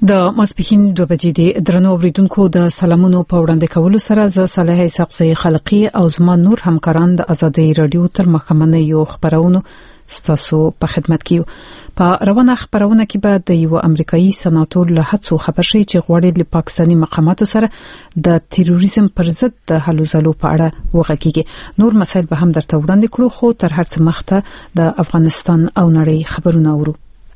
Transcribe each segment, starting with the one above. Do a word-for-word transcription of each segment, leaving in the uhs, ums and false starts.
د ماسپښین دوه بجې د درنو اوریدونکو د سلامونو په وړاندې کولو سره ز صالح اسحاقزی خلقی او زما نور همکاران د ازادي رادیو تر مخمنه یو خبرونه ستاسو په خدمت کې په روانه خبرونه کې به د یو امریکایي سناتور له هڅو خبر شي چې غواړي له پاکستاني مقاماتو سره د تروریزم پر ضد د هلو ځلو په اړه وغږیږي. نور مسایل به هم درته وړاندې کړو، خو تر هر څه مخته د افغانستان او نړۍ خبرونه اورو.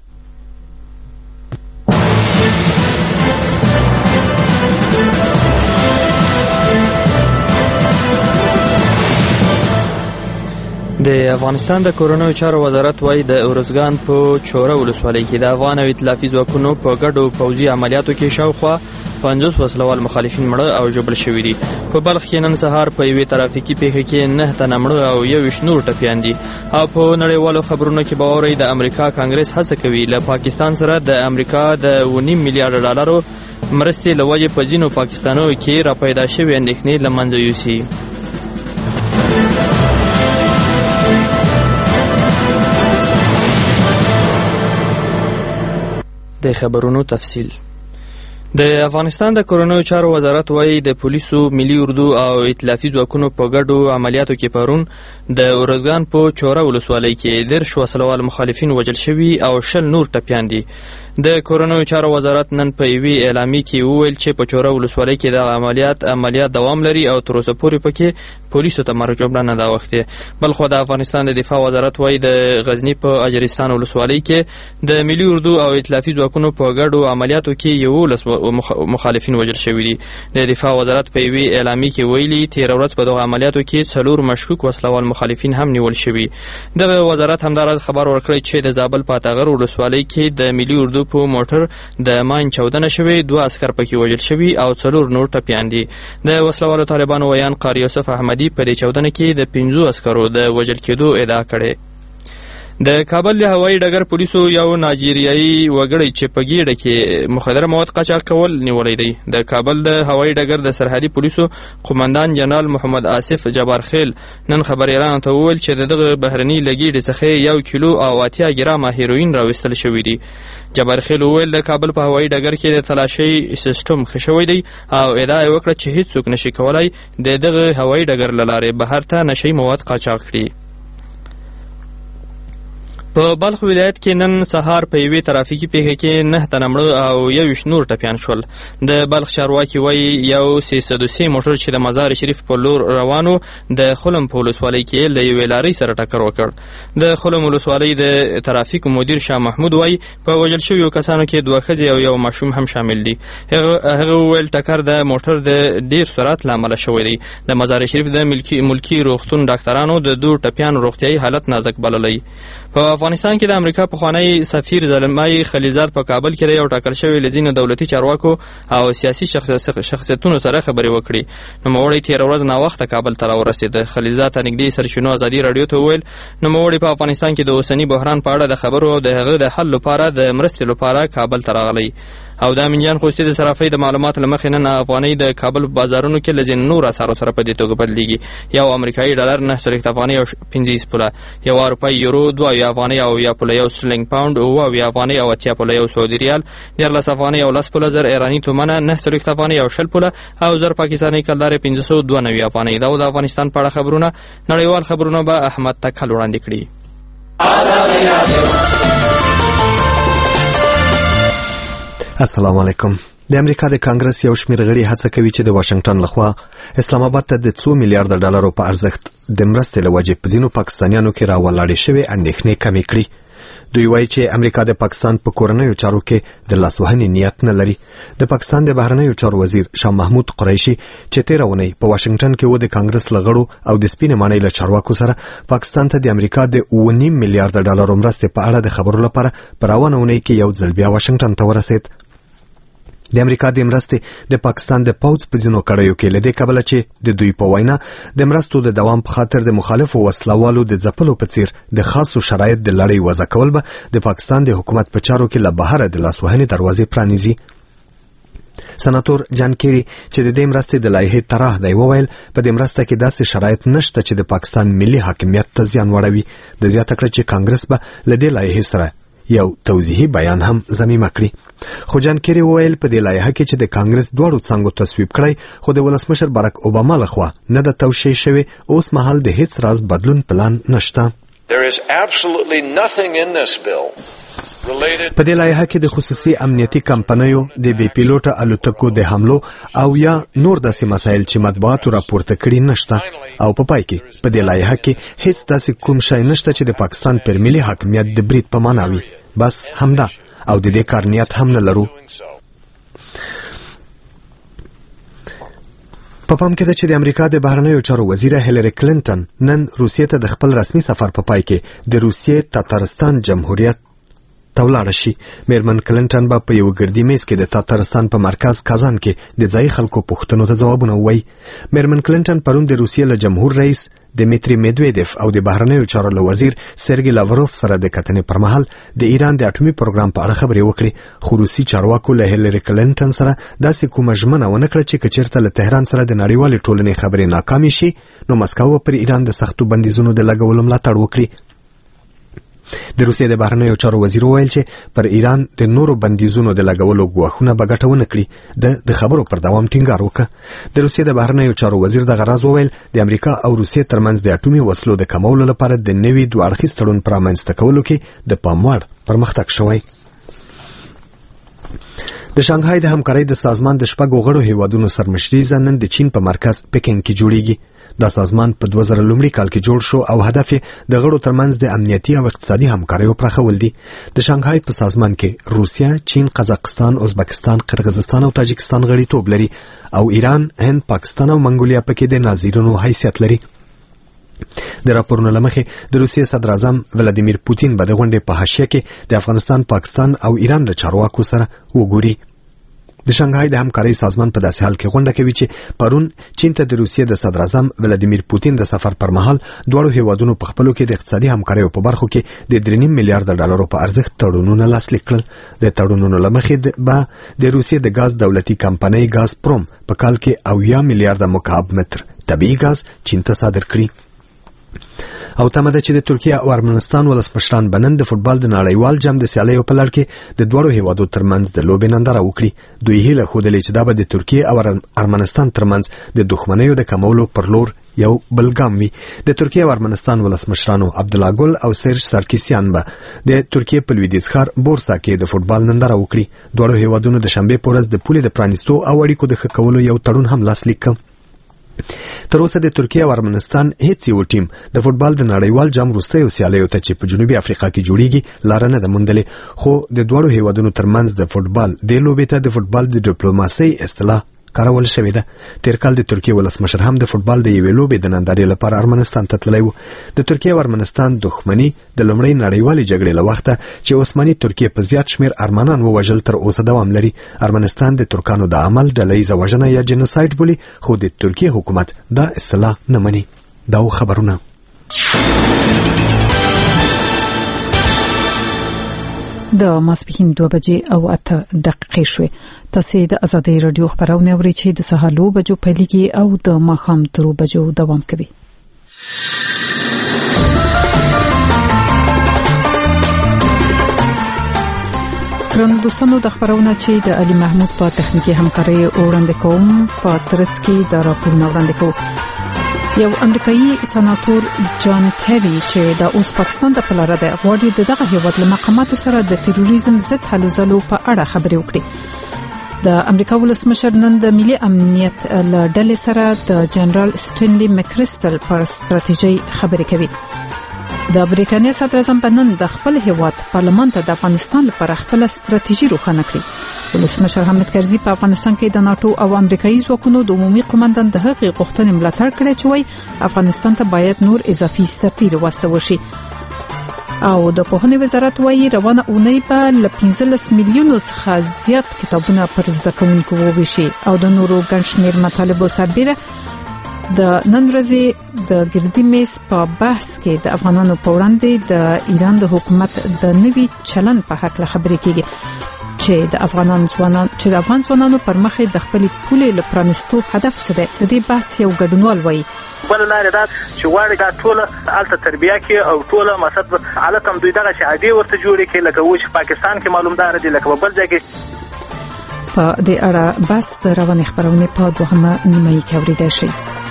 د افغانستان د کورونو چارو وزارت وايي د اورزګان په چوره ولسوالۍ کې د افغان او ائتلافي ځواکونو په ګډو پوځي عملیاتو کې شاوخوا پنځوس وسلوال مخالفین مړه او ژوبل شوي دي. په بلخ کې نن سهار په یوې ترافیکي پیښه کې نه تنه مړه او یویشت نور ټپیان دي. او په نړیوالو خبرونو کې به اورئ د امریکا کانګرس هڅه کوي له پاکستان سره د امریکا د ونیم میلیارډ ډالرو مرستې له وجې په ځینو پاکستانو کې را پیدا شوې اندېښنې له منځه یوسي. د خبرونو تفصیل. د افغانستان د کورونو چارو وزارت وايي د پولیسو، ملي اردو او ائتلافي ځواکونو په ګډو عملیاتو کې پرون د اورزګان په چوره ولسوالۍ کې دېرش وسلوال مخالفین وژل شوي او شل نور ټپیان دي. د کورونو چارو وزارت نن په یوې اعلامیه کې وویل چې په چوره ولسوالۍ کې د عملیات عملیات دوام لري او تر اوسه پورې پکې پولیسو ته مرګ جوړه نه دا وخت. بلخو د افغانستان د دفاع وزارت وايي د غزنی په اجرستان ولسوالۍ کې د ملي اردو او ائتلافي ځواکونو په ګډو عملیاتو کې یولس مخالفین وژل شوي دي. د دفاع وزارت په یوې اعلامیه کې ویلي تیر ورځ په دغه عملیاتو کې څلور مشکوک وسلوال مخالفین هم نیول شوي. دغه وزارت همداراز خبر ورکړی چې د زابل په اتغر ولسوالۍ کې د ملي اردو په موټر د ماین چاودنه شوې، دوه عسکر پکې وژل شوي او څلور نور ټپیان دي. د وسلوالو طالبانو ویان قاری یوسف احمدي په دې چاودنه کې د پنځو عسکرو د وژل کېدو ادعا کړې. د کابل له هوایي ډګر پولیسو یو نایجیریایي وګړی چې په ګیډه کې مخدره مواد قاچاق کول نیولی دی. د کابل د هوایي ډګر د سرحدي پولیسو قومندان جنرال محمد آصف جبارخیل نن خبریالانو ته وویل چې دغه بهرني له ګیډې څخه یو کیلو او اتیا ګرامه هیروین راوستل شوي دي. جبارخیل وویل د کابل په هوایي ډګر کې د تلاشۍ سیستم ښه شوی دی او ادعا یې وکړه چې هیڅوک نشي کولی د دغه هوایي ډګر له لارې بهر ته نشي مواد قاچاق کړي. په بلخ ولایت کې نن سهار په یوې ترافیکي پیښه کې نه تنه مړه او یویشت نور ټپیان شول. د بلخ چارواکي وایي یو سه سوه دوه موټر چې د مزار شریف په لور روانو د خلم په ولسوالۍ کې له یوې لارۍ سره ټکر وکړ. د خلم ولسوالۍ د ترافیک مدیر شاه محمود وایي په وژل شویو کسانو کې دوه ښځې او یو ماشوم هم شامل دي. هغه وویل ټکر د موټر د ډیر سرعت له امله شوی دی. د مزار شریف د ملکی ملکی روغتون ډاکټرانو د دوه ټپیانو روغتیايي حالت نازک بللی. په افغانستان کې د امریکا پخوانی سفیر زلمای خلیلزاد په کابل کې د یو ټاکل شوی لزینو دولتي چارواکو او سیاسي شخصیتونو سره خبرې وکړي. نوموړی تیر ورځ ناوخته کابل ته راورسېد. خلیلزاد ته نږدې سرچینو ازادي رادیو ته وویل نوموړی په افغانستان کې د اوسني بحران په اړه د خبرو او د هغه د حل لپاره د مرستې لپاره کابل ته راغلی. او د امینجان خوستي د صرافۍ د معلومات له مخې نن افغانۍ د کابل بازارونو کې لزین نور اسعارو سره په دې توګه بدلیږي. یو امریکایي ډالر نه سلکت افغانۍ او پنځه پوله، یو روپۍ یورو، دوه افغانۍ او یا پوله، یو سلنګ پاوند او یو افغانۍ او اتیا پوله، یو سعودي ریال، دیارلس افغانۍ او لس پوله، زر ایراني تومنه، نه سلکت افغانۍ او شل پوله او زر پاکستاني کلدار پنځه سوه دوه نوي افغانۍ. دا د افغانستان په اړه خبرونه. نړیوال خبرونه به احمد تکل وړاندې کړي. السلام علیکم. د امریکا د کانګرس یو شمېر غړي هڅه کوي چې د واشنگټن لخوا اسلام آباد ته د څو میلیارډ ډالرو په ارزښت د مرستې له وجې په ځینو پاکستانیانو کې راولاړې شوې اندېښنې کمې کړي. دوی وایي چې امریکا د پاکستان په کورنیو چارو کې د لاسوهنې نیت نه لري. د پاکستان د بهرنیو چارو وزیر شاه محمود قریشي چې تېره اونۍ په واشنگټن کې و د کانګرس له غړو او د سپینې ماڼۍ له چارواکو سره پاکستان ته د امریکا د اوه نیم میلیارډ ډالرو مرستې په اړه د خبرو لپاره په روانه اونۍ کې یو ځل بیا واشنگټن ته ورسېد. د امریکا د مرستې د پاکستان د پوځ په ځینو کړیو کې له دې کبله چې د دوی په وینا د مرستو د دوام په خاطر د مخالفو وسلوالو د ځپلو په څیر د خاصو شرایط د لړۍ وضع کول به د پاکستان د حکومت په چارو کې له بهره د لاسوهنې دروازې پرانیزي. سناتور جان کیری چې د دې مرستې د لایحې طرح دی وویل په دې مرسته کې داسې شرایط نشته چې د پاکستان ملي حاکمیت ته زیان وړوي. د زیاته کړه چې کانګرس به له دې لایحې سره یو توضیحي بیان هم ضمیمه کړی. خو جان کیری وویل په دې لایحه کې چې د کانګرس دواړو څنګهو تصویب کړی خو د ولسمشر باراک اوباما لخوا نه د توشیح شوی، اوس مهال د هیڅ راز بدلون پلان نشته. There is absolutely nothing in this bill په دې لایحه کې د خصوصي امنیتي کمپنیو د بې پیلوټه الوتکو د حملو او یا نور داسې مسایل چې مطبوعاتو راپورته کړي نشته، او په پای کې په دې لایحه کې هیڅ داسې کوم شی نشته چې د پاکستان پر ملي حاکمیت د برید په معنا وي. بس همدا، او د دې کار نیت هم نه لرو. په پام کې ده چې د امریکا د بهرنیو چارو وزیره هیلری کلینټن نن روسیې ته د خپل رسمي سفر په پای کې د روسیې تاتارستان جمهوریت ته ولاړه شي. میرمن کلینټن به په یو ګردي میز کې د تاتارستان په مرکز کازان کې د ځایي خلکو پوښتنو ته ځوابونه ووایي. میرمن کلینټن پرون د روسیې له جمهور رئیس دمیتری میدویدف او د بهرنیو چارو له وزیر سرګی لاوروف سره د کتنې پر مهال د ایران د اټومي پروګرام په اړه خبرې وکړې. خو روسي چارواکو له هیلری کلینټن سره داسې کومه ژمنه ونه کړه چې کچیرته له تهران سره د نړیوالې ټولنې خبرې ناکامې شي نو مسکو پر ایران د سختو بندیزونو د لګولو ملاتړ وکړي. د روسیې د بهرنیو چارو وزیر وویل چې پر ایران د نورو بندیزونو د لګولو ګواښونه به ګټه ونه کړي. د د خبرو پر دوام ټینګار وکړ. د روسیې د بهرنیو چارو وزیر دغه راز وویل د امریکا او روسیې ترمنځ د اټومي وسلو د کمولو لپاره د نوي دوه اړخیز تړون پر رامنځته کولو کې د پام وړ پرمختګ شوی. د شانګهای د همکارۍ د سازمان د شپږو غړو هیوادونو سرمشري نن د چین په مرکز پکینګ کې جوړیږي. دا سازمان په دوه زره لومړي کال کې جوړ شو او هدف یې د غړو ترمنځ د امنیتي او اقتصادي همکاریو پراخول دي. د شانګهای په سازمان کې روسیا، چین، قزاقستان، ازبکستان، قرغیزستان او تاجکستان غړیتوب لري او ایران، هند، پاکستان او منګولیا پکې د ناظرینو حیثیت لري. د راپورونو لمخې د روسیې صدر اعظم ولادیمیر پوتین به د غونډې په حاشیه کې د افغانستان، پاکستان او ایران د چارواکو سره وګوري. د شانګهای د همکارۍ سازمان په داسې حال کې غونډه کوي چې پرون چین ته د روسیې د صدر اعظم ولادیمیر پوتین د سفر پر مهال دواړو هیوادونو په خپلو کې د اقتصادي همکاریو په برخو کې د درې نیم میلیارډ ډالرو په ارزښت تړونونه لاسلیک کړل. د تړونونو لمخې به د روسیې د غاز دولتي کمپنۍ غاز پروم په کال کې اویا میلیارډ مکعب متر طبیعي غاز چین ته صادر کړي. او تمه ده چې د ترکیه او ارمنستان ولسمشران بنن د فوتبال د نړیوال جام د سیالیو په لړ کې د دوړو هیوادو ترمنځ د لوبې ننداره وکړي. دوی هیله خوده چې دا به د ترکیه او ارمنستان ترمنځ د دښمنیو د کمولو پر لور یو بل ګام وي. د ترکیه او ارمنستان ولسمشرانو عبدالله ګل او سرج سارکیسیان به د ترکیه په لویدیځ ښار بورسا کې د فوتبال ننداره وکړي. دوړو هیوادونو د شنبه په ورځ د پولې د پرانیستو او اړیکو د ښه کولو یو تړون هم لاسلیک کړ. تر اوسه د ترکیه او ارمنستان هیڅ یو ټیم د فوتبال د نړیوال جام وروستیو سیالیو ته چې په جنوبي افریقا کې جوړیږي لاره نه ده موندلې. خو د دوړو هیوادونو ترمنځ د فوتبال د لوبې ته د فوتبال د ډیپلوماسۍ اصطلاح کارول شوې ده. تیر کال د ترکیه ولسمشر هم د فوتبال د یوې لوبې د نندارې لپاره ارمنستان ته تللی و. د ترکیه او ارمنستان دښمني د لومړۍ نړیوالې جګړې له وخته چې عثماني ترکیه په زیات شمیر ارمنان ووژل تر اوسه دوام لري. ارمنستان د ترکانو د عمل ډلهییزه وژنه یا جنوساید بولي، خو د ترکیه حکومت دا اصطلاح نه مني. دا خبرونه د ماسپښین دوه بجې او اته دقیقې شوې. تاسو د ازادي رادیو خبرونه اورئ چې د سهار لو بجو پیلېږي او د ماښام درو بجو دوام کوي. ګرانو دوستانو، د خبرونه چې د علي محمود په تخنیکی همکارۍ وړاندې کوم په ترڅ کې د راپورونه وړاندې کوم. یو امریکایي سناتور جان کیری چې د اوس پاکستان د پلاره د غواړي د دغه هیواد له مقاماتو سره د تروریزم ضد هلو ځلو په اړه خبرې وکړي. د امریکا ولسمشر نن د ملي امنیت له ډلې سره د جنرال سټینلی مکریسټل پر ستراتیژي خبرې کوي. د بریټانیا صدر اعظم نن د خپل هیواد پارلمان ته د افغانستان لپاره خپل ستراتیژي روښانه کړې. ولسمشر حامد کرزي په افغانستان کې د ناتو او امریکایي ځواکونو د عمومي قومندان د هغې غوښتنې ملاتړ کړې چې وايي افغانستان ته باید نور اضافي سرتیري واستول شي. او د پوهنې وزارت وايي روانه اونۍ به له پنځلس میلیونو څخه زیات کتابونه پر زده کوونکو وویشي. او د نورو ګڼ شمېر مطالبو سربېره د نن ورځې د ګردي میز په بحث کې د افغانانو په وړاندې د ایران د حکومت د نوي چلن په حق له خبرې کېږي چې د افغانان ځوانان چې د افغان ځوانانو پر مخ د خپل پولې لپرانستو هدف څه دی. د دې بحث یو ګډونوال وایي بل لاره دا چې واړه دا ټول الته تربیه کې او ټول مقصد حالت هم دوی دغه شادي ورته جوړې کې لکه و چې پاکستان کې معلومدار دي لکه بل ځای کې. په دې اړه بس د رواني خبرونه په دوهمه نیمه کې اوریدل شي.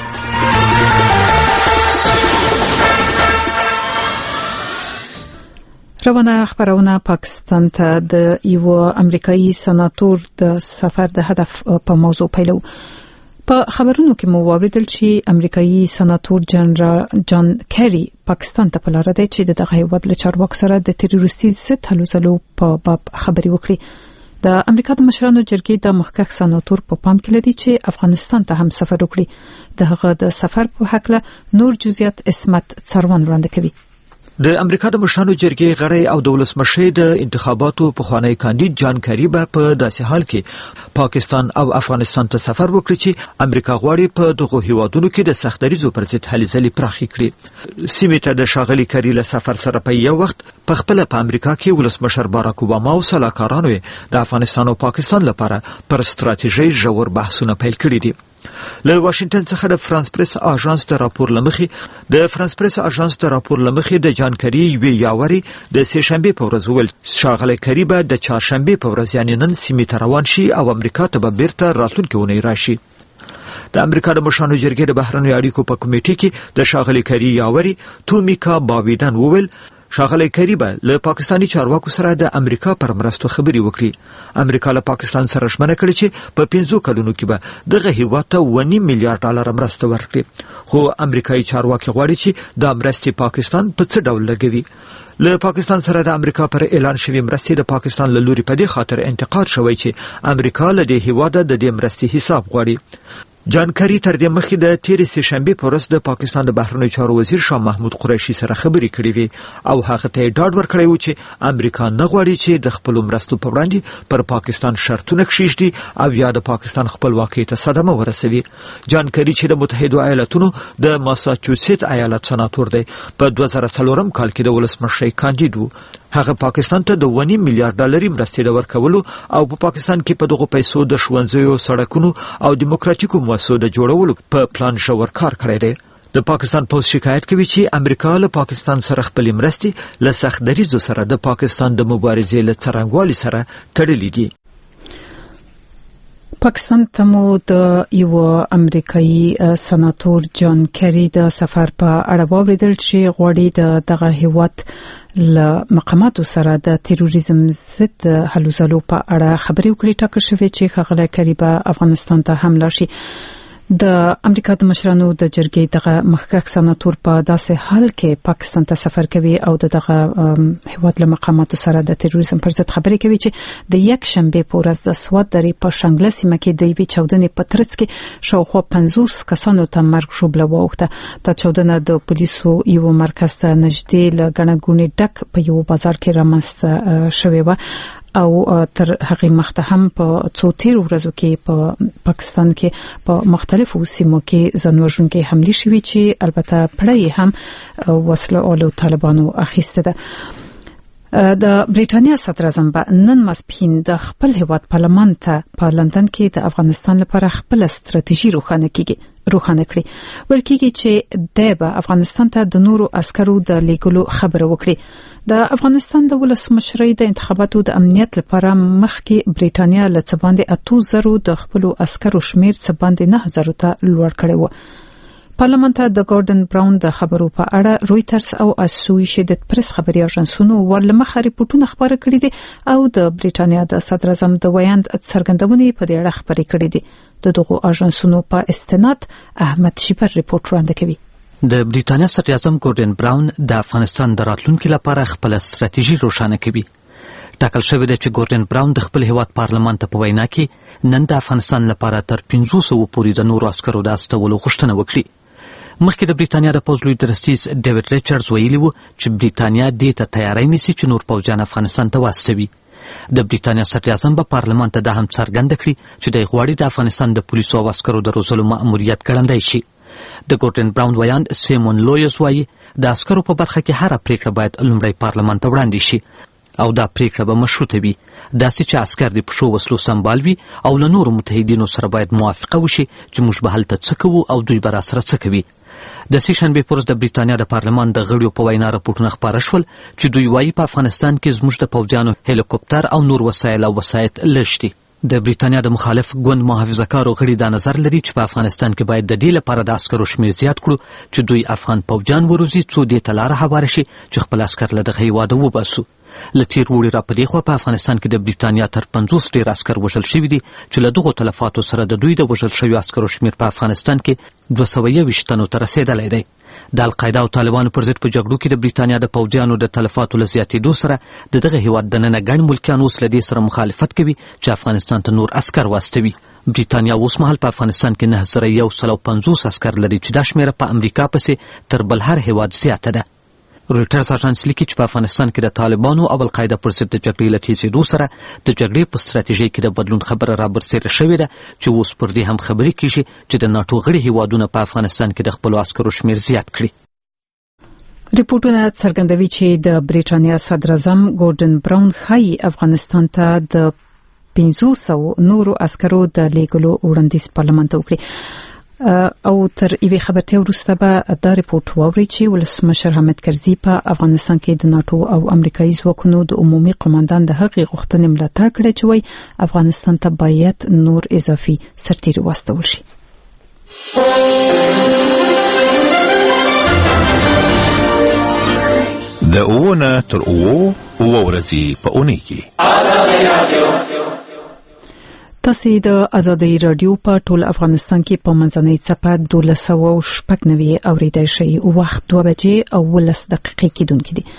روانه خبرونه پاکستان ته د یو امریکایي سناتور د سفر د هدف په موضوع پیلو. په خبرونو کې مو واوریدل چې امریکایي سناتور جنرال جان کری پاکستان ته په لار دی چې دغه هیواد له چارواکو سره د تروریستي ضد هلو ځلو په باب خبري وکړي. د امریکا د مشرانو جرګې د محقق سناتور په پام کې لري چې افغانستان ته هم سفر وکړي. دغه د سفر په حق له نور جزئیات اسمت څرون وړاندې کوي. د امریکا د مشرانو جرګې غړی او د ولسمشر د انتخاباتو په خوانی کاندید جان کری به په داسې حال کې پاکستان او افغانستان ته سفر وکړي چې امریکا غواړي په دغه هیوادونو کې د سختریزو پر ضد هلې ځلې پراخې کړي. سیمې ته د شاغلي کری له سفر سره په یو وخت په خپل په امریکا کې ولسمشر باراک اوباما او سلاکارانو د افغانستان او پاکستان لپاره پر ستراتیژي ژور بحثونه پیل کړي دي. له واشنگټن څخه د فرانس پریس اژانس د راپور لمخې د فرانس پریس اژانس د راپور لمخې د جان کری وی یاوري د سه شنبه په ورځ ول شاغله کری به د چهارشنبه په ورځ یعنی نن سیمې ته روان شي او امریکا ته به بیرته راتلونکي ونی راشي. د امریکا د مشرانو جرګې د بهرنیو اړیکو په کمیټې کې د شاغله کری یاوري تومیکا باویدن وویل شاغله کری به له پاکستانی چارواکو سره د امریکا پر مرستو خبري وکړي. امریکا له پاکستان سره ژمنه کړې چې په پنځو کلونو کې به دغه هیواد ته ونی میلیارډ ډالر مرسته ورکړي. خو امریکایي چارواکي غواړي چې د مرستې پاکستان په څه ډول لګوي. له پاکستان سره د امریکا پر اعلان شوی مرستې د پاکستان له لوري په دې خاطر انتقاد شوی چې امریکا له دې هیواد د دې مرستې حساب غواړي. جان کری تر دې مخکې د تیرې سه شنبه په ورځ د پاکستان د بهرنیو چارو وزیر شاه محمود قریشي سره خبرې کړې وي او هغه ته ډاډ ورکړی و چې امریکا نه غواړي چې د خپل مرستو په وړاندې پر پاکستان شرطونه کښیږدي او یا د پاکستان خپلواکۍ ته صدمه ورسوي. جان کری چې د متحده ایالاتونو د ماساچوسیټس ایالت سناتور دی په دوه زره څلورم کال کې د ولسمشر کاندید و. هغه پاکستان ته د ونی میلیارډ ډالر مرستې د ورکولو او په پاکستان کې په دغه پیسو د ښوونځیو سړکونو او دیموکراتیکو مؤسسو د جوړولو په پلان ژور کار کړی دی. د پاکستان پولیس شکایت کوي چې امریکا له پاکستان سره خپل مرستې له سخت دریځو سره د پاکستان د مبارزې له څرنګوالي سره تړلې دي. پاکستان ته مو د یو امریکایي سناتور جان کری د سفر په اړه واوریدل چې غواړي د دغه هیواد له مقاماتو سره د تروریزم ضد هلو ځلو په اړه خبرې وکړي. ټاکل شوی چې خغله کری به افغانستان ته حمله شي. د امریکا د مشرانو د جرګې دغه محقق سناتور په داسې حال کې پاکستان ته سفر کوي او دغه هیواد له مقاماتو سره د تروریزم پر ضد خبرې کوي چې د یک شنبه په ورځ د سواد درې په شانګله سیمه کې د یوې چاودنې په ترڅ کې شاوخوا پنځوس کسانو ته مرګ شوبله واوښته. دا چاودنه د پولیسو یو مرکز ته نږدې له ګڼه ګوڼې ډک په یو بازار کې رامنځته شوې وه او تر هغه مخته هم په څو تیر ورځو کې په پاکستان کې په مختلفو سیمو کې ځانوژونکي حملې شوې چې البته پړې هم وسله او طالبانو اخیسته ده. د بریټانیا صدر اعظم به نن ماسپښین د خپل هیواد پارلمان ته په لندن کې د افغانستان لپاره خپل ستراتیژي روښانه کیږي روښانه کړي. ورکیږي چې د به افغانستان ته د نورو عسکرو د لیږلو خبره وکړي. د افغانستان د ولسمشرۍ د انتخاباتو د امنیت لپاره مخکې بریټانیا له څه باندې اته زره د خپل عسکرو شمیر څه باندې نه زره ته لوړ کړی و. پارلمان ته د ګاردن براون د خبرو په اړه رويټرز او اسوسییټډ پریس خبري اژانسونو ورلمخه ریپورتونه خبره کړي دي او د بریټانیا د صدر اعظم د ویاند څرګندونې په دې اړه خبري کړي دي. د دغو اژانسونو په استناد احمد شیبر ریپورت وړاندې کوي. د بریټانیا صدر اعظم ګاردن براون د افغانستان د راتلونکو لپاره خپل ستراتیژي روښانه کوي. ټاکل شوی دی چې ګاردن براون د خپل هیواد پارلمان ته په وینا کې نن د افغانستان لپاره تر پنځه سوه پورې د نورو عسکرو د استولو غوښتنه وکړي. مخکې د بریټانیا د پوځ لوی درستیز ډیوډ ریچارډز ویلي و چې بریټانیا دې ته تیاری نیسي چې نور پوځیان افغانستان ته واستوي. د بریټانیا صدر اعظم به پارلمان ته دا هم څرګنده کړي چې د غواړي د افغانستان د پولیسو او عسکرو د روزلو مأموریت ګړندی شي. د ګاردن براون ویاند سیمون لویز وایي د عسکرو په برخه کې هره پریکړه باید لومړی پارلمان ته وړاندې شي. او دا پریکړه به مشروطه وي، داسې چې عسکر د پښو وسلو سمبال وي او له نورو متحدینو سره باید موافقه وشي چې موږ به هلته څه کوو او دوی به راسره څه کوي. د سې شنبې په ورځ د بریتانیا د پارلمان د غړیو په وینا راپورټونه خپاره شول چې دوی وایي په افغانستان کې زموږ د پوځیانو هلیکوپټر او نور وسایل او وسایط لږ دي. د بریتانیا د مخالف ګوند محافظه‌کارو غړي دا نظر لري چې په افغانستان کې باید د دې لپاره د عسکرو شمېر زیات کړو چې دوی افغان پوځیان وروزي څو دې ته لاره هواره شي چې خپل عسکر له دغه هېواده وباسو. له تېر اوړي را په دې خوا په افغانستان کې د بریتانیا تر پنځوس ډېر عسکر وژل شوي دي چې له دغو تلفاتو سره د دوی د وژل شویو عسکرو شمېر په افغانستان کې دوه سوه یوویشت تنو ته رسېدلی دی. د القاعده او طالبانو پر ضد په جګړو کې د بریتانیا د پوځیانو د تلفاتو له زیاتېدو سره د دغه هېواد دننه ګڼ ملکیان اوس له دې سره مخالفت کوي چې افغانستان ته نور عسکر واستوي. بریتانیا اوس مهال په افغانستان کې نه زره یو سل او پنځوس عسکر لري چې دا شمېره په امریکا پسې تر بل هر هېواد زیاته ده. رویټرز اژانس لیکي چې په افغانستان کې د طالبانو او القاعده پر ضد د جګړې له تېزېدو سره د جګړې په ستراتیژۍ کې د بدلون خبره رابرسېره شوې ده چې اوس پر دې هم خبرې کېږي چې د ناټو غړي هېوادونه په افغانستان کې د خپلو عسکرو شمېر زیات کړي. ریپورټونه څرګندوي چې د بریټانیا صدراعظم ګورډن براون ښایي افغانستان ته د پنځه سوه نورو عسکرو د لیږلو وړاندیز پارلمان ته وکړي. او تر یوې خبرتیا وروسته به دا ریپورټ واوري چې ولسمشر حامد کرزي په افغانستان کې د ناټو او امریکایي ځواکونو د عمومي قوماندان د هغې غوښتنې ملاتړ کړې چې وایي افغانستان ته باید نور اضافي سرتیري واستول شي. د اوونه تر اوو اوه ورځې په اونۍ کې آزادي رادیو. تاسو د آزادۍ رادیو په ټول افغانستان کې په منځنۍ څپه دولس سوه شپږ نوي اوریدای شي. وخت دوه بجې او ولس دقیقې کېدونکې دي.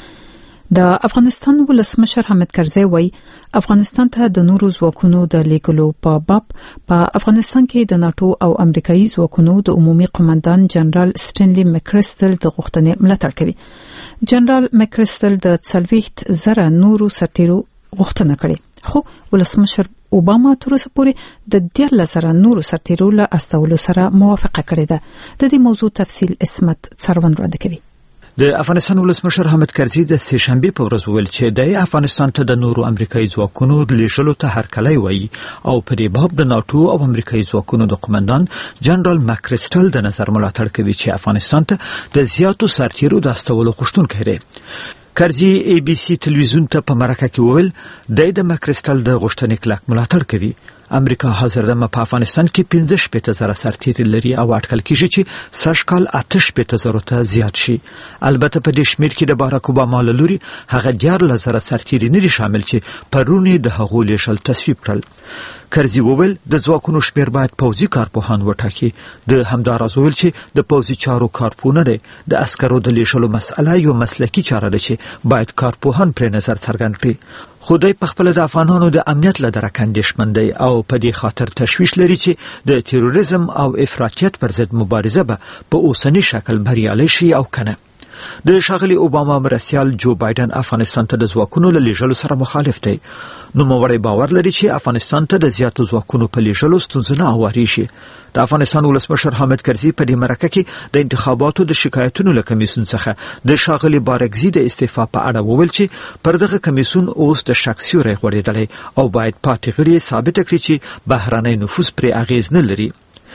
د افغانستان ولسمشر حامد کرزي وایي افغانستان ته د نورو ځواکونو د لیږلو په باب په افغانستان کې د ناټو او امریکایي ځواکونو د عمومي قومندان جنرال سټینلی مکرستل د غوښتنې ملاتړ کوي. جنرال مکرستل د څلوېښت زره نورو سرتیرو غوښتنه کړې، خو ولسمشر اوباما تر اوسه پورې د دیارلس زره نورو سرتیرو له استولو سره موافقه کړې ده. د دې موضوع تفصیل اسمت څرګند وړاندې کوي. د افغانستان ولسمشر حامد کرزي د سې شنبې په ورځ وویل چې د افغانستان ته د نورو امریکایي ځواکونو د لیږلو ته هرکلی وایي او په دې باب د ناټو او امریکایي ځواکونو د قومندان جنرال مکرستل د نظر ملاتړ کوي چې افغانستان ته د زیاتو سرتیرو د استولو غوښتونکی دی. کرزي ای بي سي تلویزیون ته په مرکه کې وویل د مکرستل د غوښتنې کلک ملاتړ کوي. امریکا حاضر ده په افغانستان کې پنځه شپېته زره سرتیري لري او اټکل کېږي چې سږ کال اته شپېته زره ته زیات شي. البته په دې شمېر کې د باراک اوباما له لوري هغه دیارلس زره سرتیري نه دي شامل چې پرون یې د هغو لیږل تصویب کړل. کرزي وویل د ځواکونو شمېر باید پوځي کارپوهان وټاکي. د همداراز وویل چې د پوځي چارو کارپوهونه دی د عسکرو د لیږلو مسئله یو مسلکي چاره ده چې باید کارپوهان پرې نظر څرګند کړي. خو دوی په خپل د افغانانو د امنیت له درکه اندېښمن دی او په دې خاطر تشویش لري چې د تروریزم او افراطیت پر ضد مبارزه به په اوسني شکل بریالۍ شي او کنه. د ښاغلي اوباما مرستیال جو بایدن افغانستان ته د ځواکونو له لیږلو سره مخالف دی. نوموړی باور لري چې افغانستان ته د زیاتو ځواکونو په لیږلو ستونزه نه هوارېږي. د افغانستان ولسمشر حامد کرزي په دې مرکه کې د انتخاباتو د شکایتونو له کمیسیون څخه د ښاغلي بارکزي د استعفا په اړه وویل چې پر دغه کمیسیون اوس د شک سیوری غوړېدلی او باید پاتې غړي ثابته کړي چې بهرنی نفوذ پرې اغیز نه لري.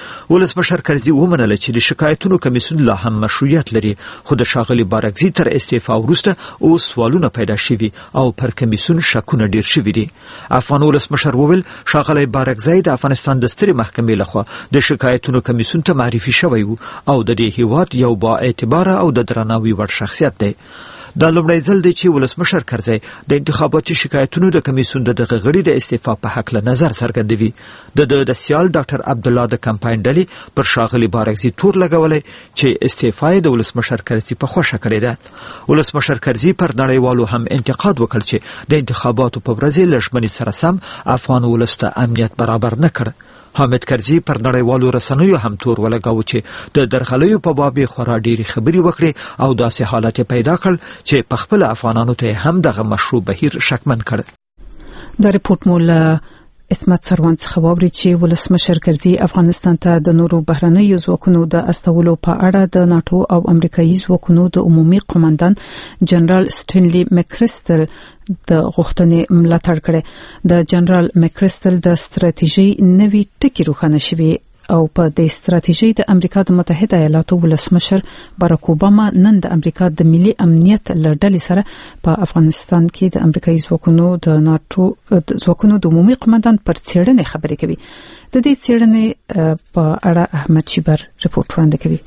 ولسمشر کرزي ومنله چې د شکایتونو کمیسیون لا هم مشروعیت لري، خو د ښاغلي بارکزي تر استعفا وروسته اوس سوالونه پیدا شوي او پر کمیسیون شکونه ډیر شوي دي. افغان ولسمشر وویل ښاغلی بارکزي د افغانستان د سترې محکمې لخوا د شکایتونو کمیسیون ته معرفي شوی و او د دې هیواد یو با اعتباره او د درناوي وړ شخصیت دی. دا لومړی ځل دی چې ولسمشر کرزي د انتخاباتي شکایتونو د کمیسیون د دغه غړي د استعفا په حق له نظر څرګندوي. د د سیال ډاکټر عبدالله د کمپاین ډلې پر ښاغلي بارکزي تور لګولی چې استعفا د ولسمشر کرزي په خوښه کړې ده. ولسمشر کرزي پر نړیوالو هم انتقاد وکړ چې د انتخاباتو په ورځ له ژمنې سره سم افغان ولس ته امنیت برابر نه کړ. حامد کرزي پر نړیوالو رسنیو هم تور ولګاوه چې د درغلیو په باب خورا ډېرې خبرې وکړي او داسې حالت پیدا کړ چې په خپل افغانانو ته هم دغه مشروع بهیر شکمن کړ. دا ریپورت مو له اسمت سروان څخه واوري چې ولسمشر کرزي افغانستان ته د نورو بهرنیو ځواکونو د استولو په اړه د ناتو او امریکایي ځواکونو د عمومي قوماندان جنرال سټینلی مکریسټل د غوښتنې ملاتړ کړي. د جنرال مکریسټل د ستراتیژي نوي ټکي روښانه شوي او په دې ستراتیژي د امریکا د متحده ایالاتو ولسمشر باراک اوباما نن د امریکا د ملي امنیت لړډلې سره په افغانستان کې د امریکایي ځواکونو د ناتو ځواکونو د عمومي قوماندان پر څېړنې خبرې کوي. د دې څېړنې په اړه احمد شیبر رپورټ وړاندې کوي.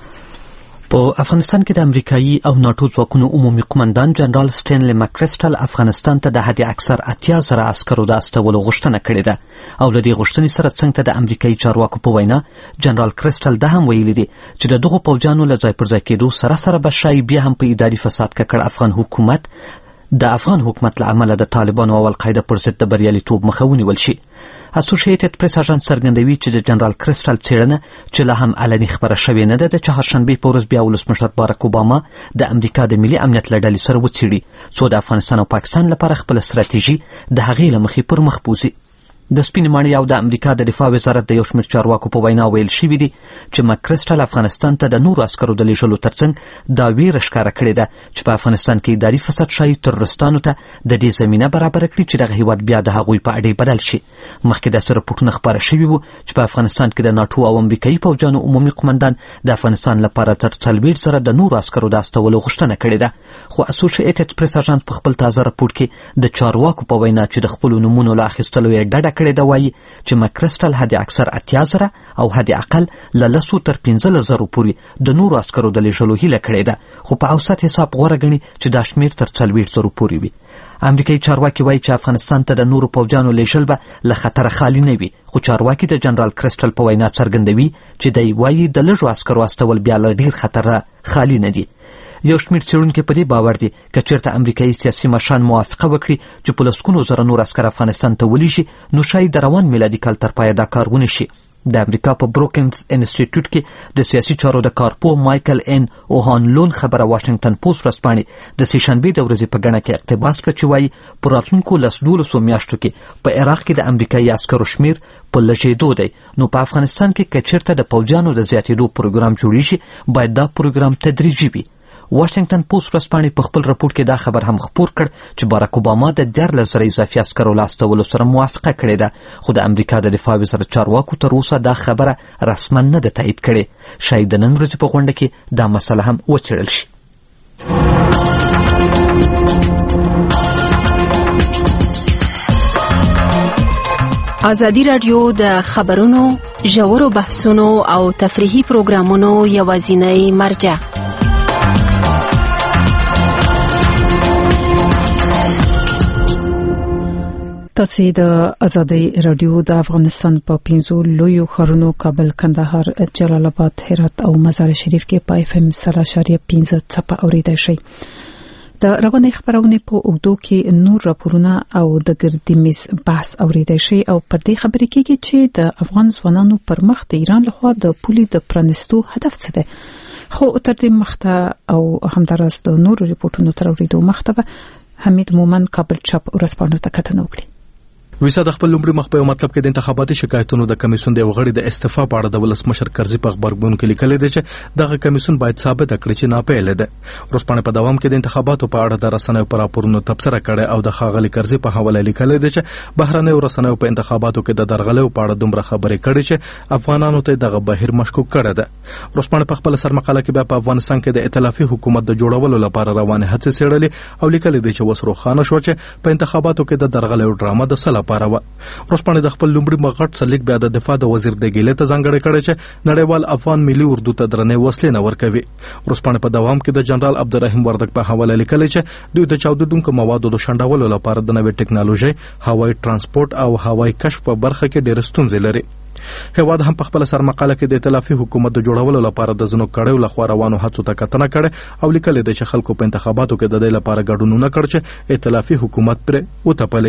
په افغانستان کې د امریکایي او ناتو ځواکونو عمومي قوماندان جنرال سټینلی مکریسټل افغانستان ته د حد اکثر اتیا زره عسکرو د استولو غوښتنه کړې ده او له دې غوښتنې سره څنګه د امریکایي چارواکو په وینا جنرال کریسټل دا هم ویلي دي چې د دغو پوځیانو له ځای پر ځای کېدو سره سره به شایي بیا هم په اداري فساد ککړ افغان حکومت د افغان حکومت له امله د طالبانو او القاعده پر ضد د بریالیتوب مخه ونیول شي. اسوسییټډ پریس اژانس څرګندوي چې د جنرال کریسټل څېړنه چې لا هم علني خبره شوې نه ده د چهارشنبې په ورځ بیا ولسمشر باراک اوباما د امریکا د ملي امنیت له ډلې سره وڅېړي څو د افغانستان او پاکستان لپاره خپله ستراتیژي د هغې له مخې پر مخ بوځي. د سپینې ماڼۍ او د امریکا د دفاع وزارت د یو شمېر چارواکو په وینا ویل شوي دي چې مکریسټل افغانستان ته د نورو عسکرو د لیږلو ترڅنګ دا ویره ښکاره کړې ده چې په افغانستان کې اداري فساد ښایي تروریستانو ته د دې زمینه برابره کړي چې دغه هیواد بیا د هغوی په اډې بدل شي. مخکې داسې رپورټونه خپاره شوي وو چې په افغانستان کې د ناټو او امریکایي پوځیانو عمومي قوماندان د افغانستان لپاره تر څلوېښت زره د نورو عسکرو د استولو غوښتنه کړې ده. خو اسوسییټډ پریس اژانس په خپل تازه رپورټ کې د چارواکو په وینا چې د خپلو نومونو له اخیستلو یې ډډه کړې ده وایي چې مکریسټل حد اکثر اتیا زره او حد اقل له لسو تر پنځلس زرو پورې د نورو عسکرو د لیږلو هیله کړې ده خو په اوسط حساب غوره ګڼي چې دا شمېر تر څلوېښت زرو پورې وي. امریکایي چارواکي وایي چې افغانستان ته د نورو پوځیانو لیږل به له خطره خالي نه وي خو چارواکي د جنرال کریسټل په وینا څرګندوي چې دی وایي د لږو عسکرو استول بیا له ډېر خطره خالي نه دي. یو شمېر څېړونکي په دې باور دي که چېرته امریکایي سیاسي مشران موافقه وکړي چې په لسګونو زره نور عسکر افغانستان ته ولیږي نو ښایي د روان میلادي کال تر پایه دا کار ونه شي. د امریکا په بروکینز انسټیټیوټ کې د سیاسي چارو د کارپو مایکل ان اوهانلون خبره واشنگټن پوسټ ورځپاڼې د سې شنبې د ورځې په ګڼه کې اقتباس کړه چې وایي په راتلونکو لس دولسو میاشتو کې په عراق کې د امریکایي عسکرو شمېر په لږېدو دی نو په افغانستان کې که چېرته د پوځیانو د زیاتېدو پروګرام جوړیږي باید دا پروګرام تدریجي وي. واشنگټن پوسټ ورځپاڼې په خپل رپورټ کې دا خبر هم خپور کړ چې باراک اوباما د دیارلس زره اضافي عسکرو له استولو سره موافقه کړې ده خو د امریکا د دفاع وزارت چارواکو تر اوسه دا خبره رسما نه ده تایید کړې. شاید د نن ورځې په غونډه کې دا مسله هم وڅېړل شي. ازادي راډیو د خبرونو ژورو بحثونو او تفریحي پروګرامونو یوازینۍ مرجع تاسو د ازادي رادیو د افغانستان په پنځو لویو ښارونو کابل، کندهار، جلال آباد، هرات او مزار شریف کې په اف ام سره اشاریه پنځه څپه اوریدای شي. د رواني خبرونه په اوږدو کې نور راپورونه او د ګردی میز بحث اوریدای شي او پر دې خبرې کېږي چې د افغان ځوانانو پر مخ د ایران لخوا د پولي د پرانستو هدف څه دی. خو تر دې مخته او همدارس د نورو ریپورتونو تر اوریدو مخته حمید مومن کابل چاپ ورسپانو ته کتنه وکړي. ویسا د خپل لومړي مخ په مطلب کې د انتخاباتي شکایتونو د کمیسون د غړي د استعفا په اړه د ولسمشر کرزي په خبرګون کې لیکل دي چې دغه کمیسون باید ثابت کړي چې ناپیل ده. ورسپانه په دوام کې د انتخاباتو په اړه د رسنیو پر راپورونو تبصره کړي او د خاغلی کرزي په حواله لیکل دي چې بهرنیو رسنیو په انتخاباتو کې د درغلو په اړه دومره خبرې کړي چې افغانانو ته دغه بهیر مشکوک کړي ده. ورسپانه په خپل سرمقاله کې په افغانستان کې د ائتلافي حکومت د جوړولو لپاره روانه هڅې څېړلې او لیکل دي چې وسرو خانه شو چې په انتخاباتو کې د درغلو ډرامه د سلا لپاره و. ورسپانه د خپل لومړي مغټ سلیک بیا د دفاع د وزیر د ګیله ته ځانګړی کړی چې نړیوال افغان ملي اردو ته درنې وسلې نه ورکوي. ورسپانه په دوام کې د جنرال عبدالرحیم وردګ په حواله لیکل چې دوی د چاودیدونکو موادو د شنډولو لپاره د نوې ټکنالوژي، هوایي ترانسپورت او هوایي کشف په برخه کې ډېر ستونزې لري. هیواد هم په خپل سرمقاله کې د ائتلافي حکومت د جوړولو لپاره د زنو کړهو لخوا روانو هڅو ته کتنه کړې او لیکل دي چې خلکو په انتخاباتو کې د دې لپاره ګډون نه کړ چې ائتلافي حکومت پر وتپل شي.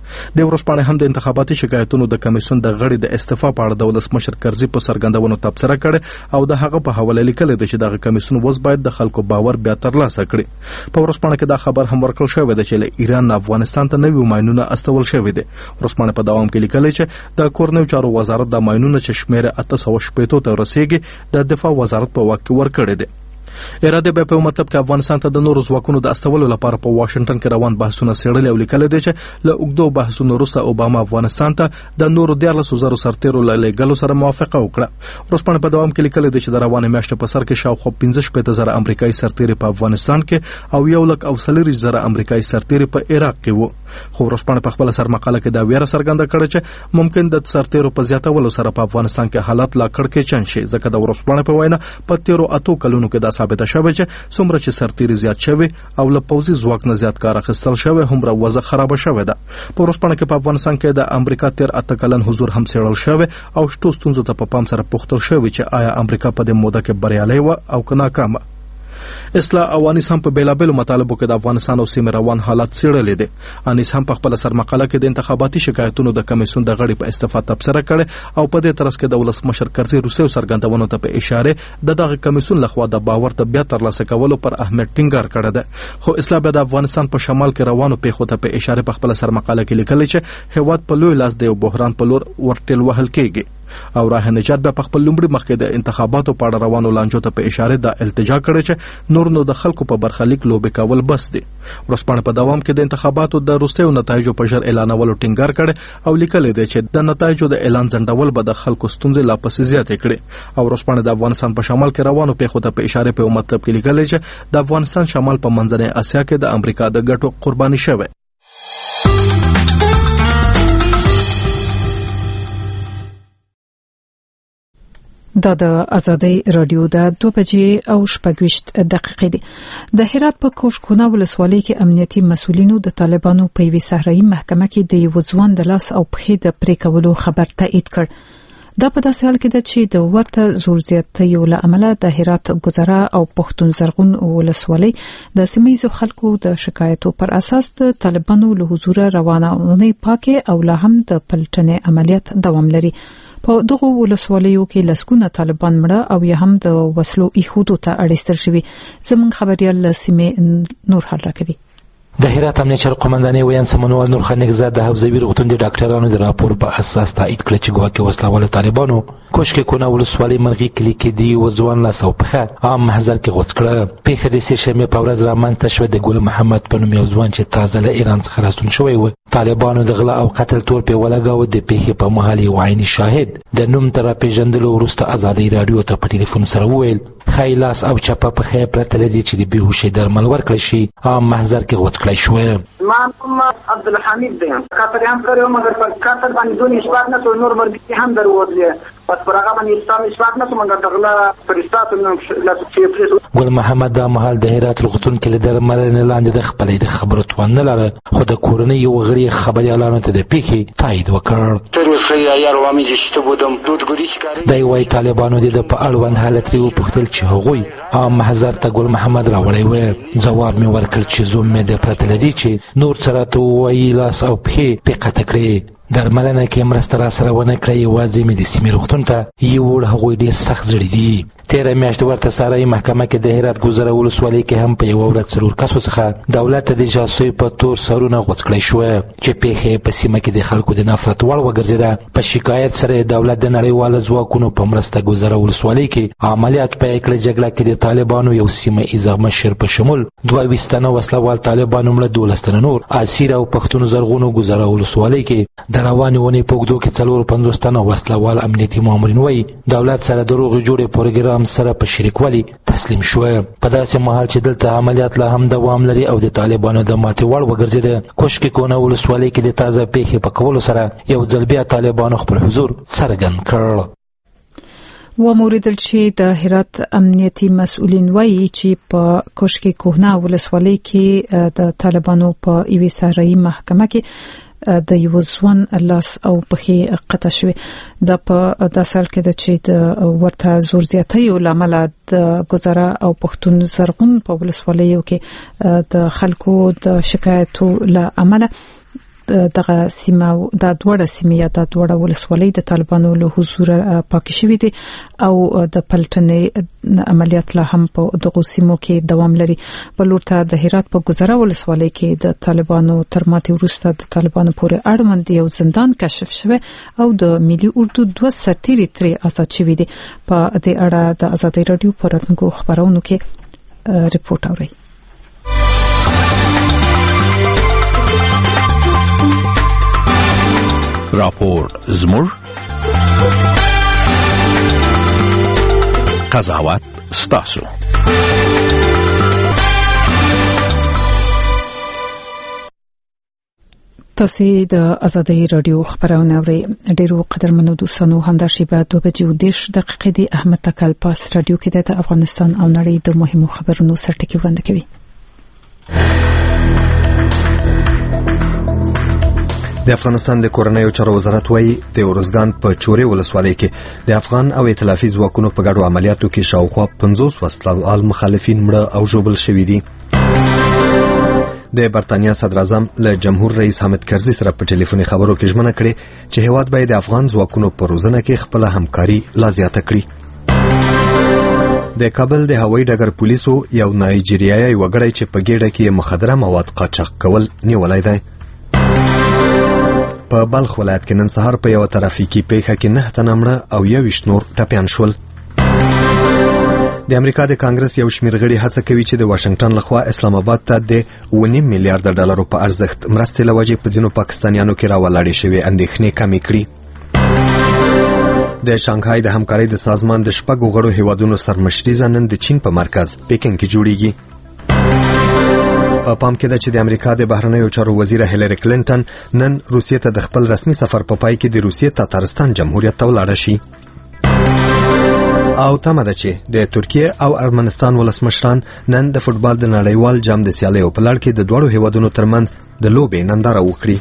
د ورسپانې هم د انتخاباتي شکایتونو د کمیسیون د غړي د استعفا په اړه د ولسمشر کرزي په سرګندونو تبصره کړې او د هغه په حواله لیکل دي چې دغه کمیسیون وز باید د خلکو باور بیا ترلاسه کړي. په ورسپانې کې دا خبر هم ورکړل شوی دی چې له ایران نه افغانستان ته نوي ماینونه استول شوی دي. ورسپانې په دوام کې لیکل چې د کورنیو چارو وزارت د ماینونه چې شمېر اته سوه شپږ ته رسیدي د دفاع وزارت په واک کې ورکړی دی. اراده به په مطلب کې افغانستان ته د نورو ځواکونو د استولو لپاره په واشنگټن کې روان بحثونه څېړلي او لیکل دي چې له اوږدو بحثونو وروسته اوباما افغانستان ته د نورو دیارلسو زرو سرتیرو له لېږلو سره موافقه وکړه. ورسپانې په دوام کې لیکل دي چې د روانې میاشتې په سر کې شاوخوا پنځه شپېته زره امریکایي سرتیري په افغانستان کې او یو لک او څلوېښت زره امریکایي سرتیري په عراق کې وو. خو ورسپانې په خپله سرمقاله کې دا ویره څرګنده کړې چې ممکن د سرتیرو په زیاتولو سره په افغانستان کې حالات لا کړکېچن شي، ځکه د ورسپانې په وینا په تېرو اتو کلونو کې دا ثابته شوې چې څومره چې سرتیري زیات شوی او له پوځي ځواک نه زیات کار اخیستل شوی هومره وضع خرابه شوې ده. په ورسپانه کې په افغانستان کې د امریکا تیر اته کلن حضور هم څېړل شوی او شتو ستونزو ته په پام سره پوښتل شوی چې آیا امریکا په دې موده کې بریالۍ وه او که ناکامه. اصلاح او انیس هم په بیلابیلو مطالبو کې د افغانستان او سیمې روان حالات څېړلي دي. انیس هم په خپله سرمقاله کې د انتخاباتي شکایتونو د کمیسیون د غړي په استعفا تبصره کړې او په دې ترڅ کې د ولسمشر کرزي روسیو څرګندونو ته په اشاره د دغه کمیسیون لخوا د باور ته بیا ترلاسه کولو پر اهمیت ټینګار کړی دی. خو اصلاح بیا د افغانستان په شمال کې روانو پیښو ته په اشاره په خپله سرمقاله کې لیکلي چې هېواد په لوی لاس د یو بحران په لور ورټېل وهل کېږي او راه نجات به په خپل لومړي مخکې د انتخاباتو په اړه روانو لانجو ته په اشاره د التجا کړې چې نور نو د خلکو په برخلیک لوبې کول بس دي. ورسپانې په دوام کې د انتخاباتو د وروستیو نتایجو په ژر اعلانولو ټینګار کړی او لیکلی دی چې د نتایجو د اعلان ځنډول به د خلکو ستونزې لا پسې زیاتې کړي. او ورسپانې د افغانستان په شمال کې روانو پیښو ته په اشاره په یو مطلب کې لیکلی چې د افغانستان شمال په منځنۍ اسیا کې د امریکا د ګټو قرباني شوی. دا د ازادي رادیو د دوه بجې او شپږ دقیقې دي. د هرات په کوشکونه ولسوالۍ کې امنیتي مسولینو د طالبانو په یوې صحرایي محکمه کې د یو ځوان د لاس او پښې د پرې کولو خبر تایید کړ. دا په داسې حال کې ده چې د ورته زور زیاتیو له امله د هرات ګذره او پښتون زرغون ولسوالۍ د سیمه‌ییزو خلکو د شکایتو پر اساس د طالبانو له حضور روانه اونۍ پاکه او لا هم د پلټنې عملیات دوام لري. په دغه ولسوالیو کې لسګونه طالبان مړه او یا هم د وسلو ایښودو ته اړیستل شوي. زموږ خبريال سیمه نور حل راکوي. د هرات امنیت چارو قومندانۍ ویان سمنوال نور خانګزاد د حفظوي روغتون د ډاکټرانو د راپور په اساس تایید کړ چې ګواکې وسلواله طالبانو کوشک کونه ولسوالۍ مرغی کلی کې دی وځوان لا سو په عام محضر کې غوڅ کړ. پیښه د سې شمه په ورځ رامنځته شوه د ګل محمد په نوم یو ځوان چې تازه له ایران څخه راستون شوی و. طالبانو د غلا او قتل تور په ولګاو د پیښې په محل یو عیني شاهد د نوم تر پیژندلو وروسته ازادي رادیو ته په ټلیفون سره وویل خیلاس او چپه په خې پرته لدی چې د بیهوشي درمل ورکړی شي عام محضر کې غوڅ کړی شو. ما محمد عبدالحمید دی کاتر هم کړو مګر په کاتر باندې دونی شپږ نه نور مرګ هم دروځي پس پر هغه باندې اسلام شپږ نه څنګه دغلا پرستاتو نو لا چې ګل محمد د محل د هرات روغتون کې د درمل نه لاندې د خپلې د خبرو توان نه لره خو د کورنۍ یو غړي خبري اعلان ته د پیښې تایید وکړ. تر اوسه یې روامي چې بودم دود ګوري ښکاري دای وای طالبانو د په اړوند حالت یې پوښتل چې هغوی عام محضر ته ګل محمد راوړی و. جواب مې ورکړ چې زوم مې د پرته لدی چې نور سره ته وایي لاس او پښې په قطع کړې. درملنه کې مرسته را سره ونه کړی یوازې مې د سیمې روغتون ته یوړ. هغوی ډېر سخت زړي دي. تیره میاشت ورته سارای محکمه کې د هرات ګذره ولسوالۍ کې هم په یوه ورځ څلور کسو څخه دولت ته د جاسوسۍ په تور سرونه غوڅ کړی شوه چې پیښې په سیمه کې د خلکو د نفرت وړ وګرځېده. په شکایت سره دولت د نړیوالو ځواکونو په مرسته ګذره ولسوالۍ کې عملیات پیل کړ. جګړه کې د طالبانو یو سیمه ایز مشر په شمول دوه ویشت تنه وسلوال طالبان مړه، دولس تنه نور اسیر او پښتون زرغونو ګذره ولسوالۍ کې د روانې ونې په اوږدو کې څلور پنځوس تنه وسلوال امنیتي مامورین وایي دولت سره د روغې جوړې پروګرام سره په شریکوالي تسلیم شوه. په داسې مهال چې دلته عملیات لا هم دوام لري او د طالبانو د ماتې وړ وګرځېده. کوشک کونه ولسوالۍ کې د تازه پیښې په کولو سره یو ځل بیا طالبانو خپل حضور څرګند کړ. وموریدل چې د هرات امنیتي مسؤلین وایي چې په کوشک کونه ولسوالۍ کې د طالبانو په یوې صحرایي محکمه کې د یو ځوان لاس او پښې قطع شوی. د په داسل کې د چې د ورته زور زیاتیو لامل د ګذره او پښتون زرغون په ولسوالیو کې د خلکو د شکایتو له امله دغه سیمه د دوړه سیمه یا د دوړه ولسوالۍ د طالبانو له حضور پاک شوی دي او د پلټنې عملیات لا هم په دغه سیمو کې دوام لري. بلورته د هرات په گذره ولسوالۍ کې د طالبانو تر ماتې وروسته د طالبانو پورې اړوند یو زندان کشف شوی او د ملي اردو دوه سرتیري ترې آزاد شوي دي. په دې اړه د ازادي رادیو په راتلونکو خبرونو کې ریپورت اوري. راپور زموږ قضاوت ستاسو. تاسو د ازادي رادیو خبرونه اورئ. ډیرو قدرمنو دوستانو همدا شیبه دوه بجې او دېرش دقیقې د احمد تکل پاس رادیو کې د افغانستان او نړۍ د مهمو خبرونو سرټکی وړاندې کوي. د افغانستان د کورنیو چارو وزارت وايي د اورزګان په چوري ولسوالۍ کې د افغان او ائتلافي ځواکونو په ګډو عملیاتو کې شاوخوا پنځوس وسلوال مخالفین مړه او ژوبل شوي دي. د برتانیا صدر اعظم له جمهور رئیس حامد کرزي سره په ټلیفوني خبرو کې ژمنه کړې چې هیواد باید د افغان ځواکونو په روزنه کې خپل همکاري لا زیاته کړي. د کابل د هوایي ډګر پولیسو یو نایجیریایي وګړی چې په ګېډه کې مخدره مواد قاچاق کول نیولای دی. په بلخ ولایت کې نن سهار په یو ترافیکي پیښه کې نه تنه مړه او یویشت نور ټپیان شول. د امریکا د کانګرس یو شمېر غړي هڅه کوي چې د واشنگټن لخوا اسلام آباد ته د ونیم میلیارډ ډالرو په ارزښت مرستې لوجې په ځینو پاکستانیانو کې راولاړې شوې اندېښنې کمې کړي. د شانګهای د همکارۍ د سازمان د شپږو غړو هیوادونو سرمشري نن د چین په مرکز پیکینګ کې جوړیږي. په پام کې ده چې د امریکا د بهرنیو چارو وزیر هیلری کلینټن نن روسیې ته د خپل رسمي سفر په پای کې د روسیې تاتارستان جمهوریت ته ولاړه شي. او تمه ده چې د ترکیه او ارمنستان ولسمشران نن د فوتبال د نړیوال جام د سیالیو په لړ کې د دوړو هیوادونو ترمنځ د لوبې ننداره وکړي.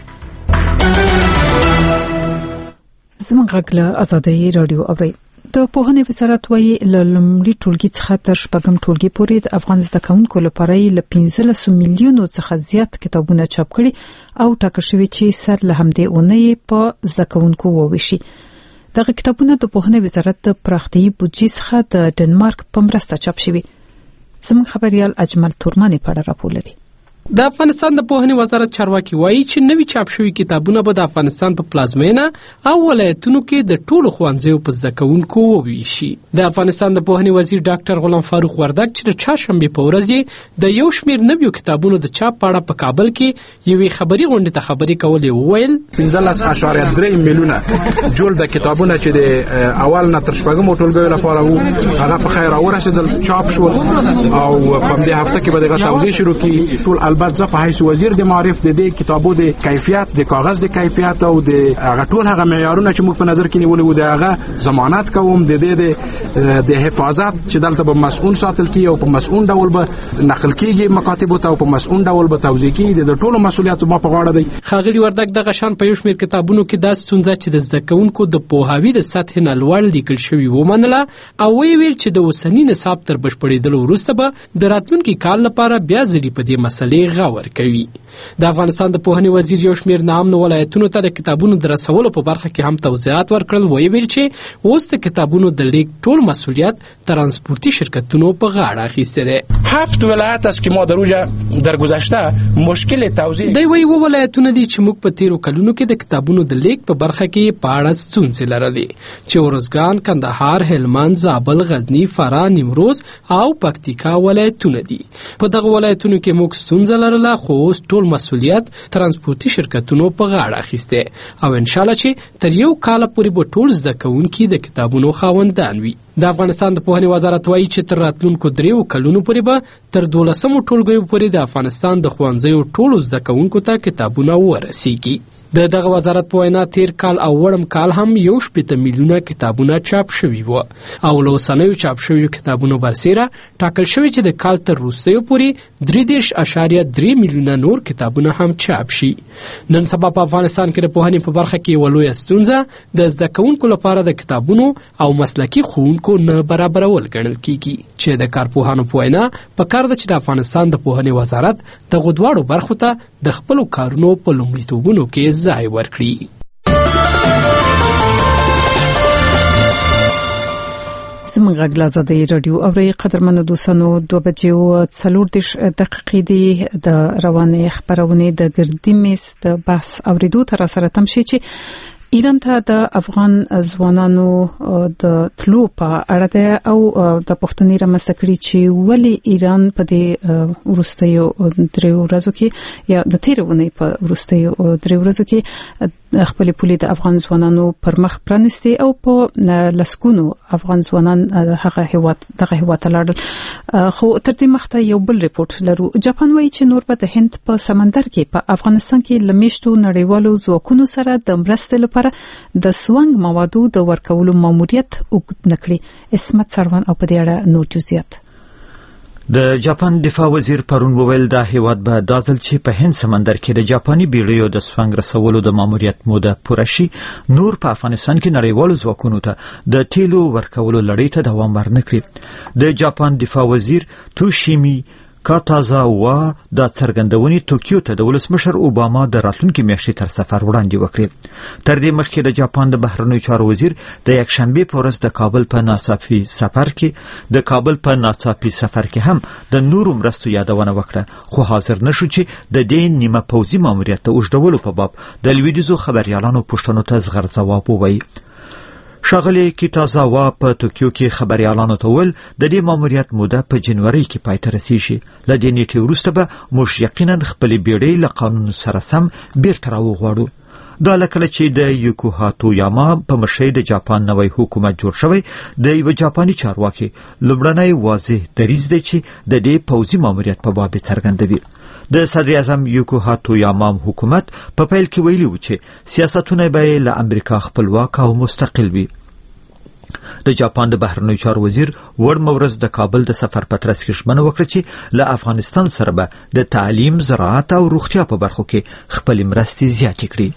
زموږ غږ له ازادي رادیو اورئ. د پوهنې وزارت وايي له لومړي ټولګي څخه تر شپږم ټولګي پورې د افغان زده کوونکو لپاره له پنځلس میلیونو څخه زیات کتابونه چاپ کړي او ټاکل شوی چې سر له همدې اونۍ په زده کوونکو وویشي. دغه کتابونه د پوهنې وزارت د پراختیايي بودجې څخه د ډنمارک په مرسته چاپ شوي. زموږ خبريال اجمل تورمانی په اړه راپور لري. د افغانستان د پوهنې وزارت چارواکي وایي چې نوي چاپ شوي کتابونه به د افغانستان په پلازمینه او ولایتونو کې د ټولو ښوونځیو په زده کوونکو وویشي. د افغانستان د پوهنې وزیر ډاکټر غلام فاروق وردګ چې د چهارشنبې په ورځ د یو شمېر نویو کتابونو د چاپ په اړه په کابل کې یوې خبري غونډې ته خبرې کولې وویل پنځلس اعشاریه درې میلیونه جوړ د کتابونه چې د اول نه تر شپږم ټولګیو لپاره وو هغه په خیر ورسېدل چاپ شول او په دې هفته کې به دغه توزیع شروع کړي. ټول البته زه په حیث وزیر د معارف د دې کتابو د کیفیت د کاغذ د کیفیت او د هغه ټول هغه معیارونه چې موږ په نظر کې نیولې وو د هغه ضمانت کوم د دې د حفاظت چې دلته به مسؤل ساتل کیږي او په مسؤل ډول به نقل کیږي مکاتب ته او په مسؤل ډول به توزیع کیږي د ټولو مسؤلیت ما په غاړه دی. خاغلی وردګ د غشان په یو شمېر کتابونو کې د ستونزه چې د زده کوونکو د پوهاوی د سطح نه لوړ لیکل شوی ومنله او ویل چې د اوسنی نصاب تر بشپړېدلو وروسته به د راتلونکي کال لپاره بیا ځلې په دې مسلې غور کوي. د افغانستان د پوهنې وزیر یو شمېر نامنو ولایتونو ته د کتابونو د رسولو په برخه کې هم توضیحات ورکړل. ویل چې اوس د کتابونو د لیک ټول مسؤلیت ترانسپورتي شرکتونو په غاړه اخیسته ده. هفت ولایت است که ما در اوجه در گذشته مشکل توزیع دی وی و ولایتونه دي چې موږ په تیرو کلونو کې د کتابونو د لیک په برخه کې په اړه ستونزې لرلې چې اورزګان، کندهار، هلمند، زابل، غزنی، فراه، نیمروز او پکتیکا ولایتونه دي. په دغه ولایتونو کې موږ ستونزه لرله خو اوس ټول مسؤلیت ترانسپورتي شرکتونو په غاړه اخیسته او ان شاء الله چې تر یو کال پورې به ټول زده کوونکي د کتابونو خاوندان وي. د افغانستان د پوهنې وزارت وایي چې تر راتلونکو دریو کلونو پورې به تر دولسمو ټولګیو پورې د افغانستان د ښوونځیو ټولو زده کوونکو ته کتابونه ورسیږي. د دغه وزارت په وینا تیر کال او وړم کال هم یو شپېته میلیونه کتابونه چاپ شوي وو او له اوسنیو چاپ شویو کتابونو برسیره ټاکل شوی چې د کال تر وروستیو پورې درې دېرش اعشاریه درې میلیونه نور کتابونه هم چاپ شي. نن سبا په افغانستان کې د پوهنې په برخه کې یوه لویه ستونزه د زده کوونکو لپاره د کتابونو او مسلکي ښوونکو نه برابرول ګڼل کیږي چې د کارپوهانو په وینا پکار ده چې د افغانستان د پوهنې وزارت دغو دواړو برخو ته د خپلو کارونو په لومړیتوبونو کې ځای ورکړي. زموږ غږ له آزادۍ راډیو اورئ. قدرمنو دوستانو، دوه بجې او څلور دېرش دقیقې دي د روانې خپرونې د ګردي میز د بحث اورېدو ته راسره تم شي چې ایران ته د افغان ځوانانو د تلو په اړه ده او د پښتني رامنځته کړي چې ولې ایران په دې وروستیو درې ورځو کې یا د تېرې اونۍ په وروستیو درې ورځو کې خپل پولې د افغان ځوانانو پر مخ پرانستي او په لسکونو افغان ځوانان هغه هیواد دغه هیواد ته لاړل. خو تر دې مخته یو بل ریپورت لرو. جاپان وایي چې نور به د هند په سمندر کې په افغانستان کې لمیشتو نړیوالو ځواکونو سره د مرستې لپاره د سونګ موادو د ورکولو ماموریت وګت نکړي. اسمت سروان او په دې اړه نور جزئیات. د جاپان دفاع وزیر پرون وویل دا هیواد به دا ځل چې په هند سمندر کې د جاپاني بیړیو د سونګ رسولو د ماموریت موده پوره شي نور په افغانستان کې نړیوالو ځواکونو ته د تیلو ورکولو لړۍ ته دوام ورنکړي. د جاپان دفاع وزیر توشیمی کاتازاوا د څرګندونې توکیو ته د ولسمشر اوباما د راتلونکي میاشتې تر سفر وړاندې وکړي. تر دې مخکې د جاپان د بهرنیو چارو وزیر د یکشنبه په ورځ د کابل په ناڅاپي سفر کې د کابل په ناڅاپي سفر کې هم د نورو مرستو یادونه وکړه، خو حاضر نشو چې د دې نیمه پوځي ماموریت ته اوږدولو په باب د لویدیځو خبريالانو پوښتنو ته زغر ځواب ووایي. ښاغلی کیتازاوا په توکیو کې خبريالانو ته وویل د دې ماموریت موده په جنوري کې پای ته رسیږي. له دې نیټې وروسته به موږ یقینا خپلې بیړۍ له قانون سره سم بیرته راوغواړو. دا لکه چې د یوکوهاتویاما په مشرۍ د جاپان نوی حکومت جوړ شوی د یو جاپاني چارواکي لومړنی واضح دریځ دی چې د دې پوځي ماموریت په باب څرګندوي. د صدر اعظم یوکوهاتویاما حکومت په پیل کې ویلي و چې سیاستونه به له امریکا خپلواک او مستقل وي. د جاپان د بهرنیو چارو وزیر وړمه ورځ د کابل د سفر په ترڅ کې ژمنه وکړه چې له افغانستان سره به د تعلیم، زراعت او روغتیا په برخو کې خپلې مرستې زیاتې کړي.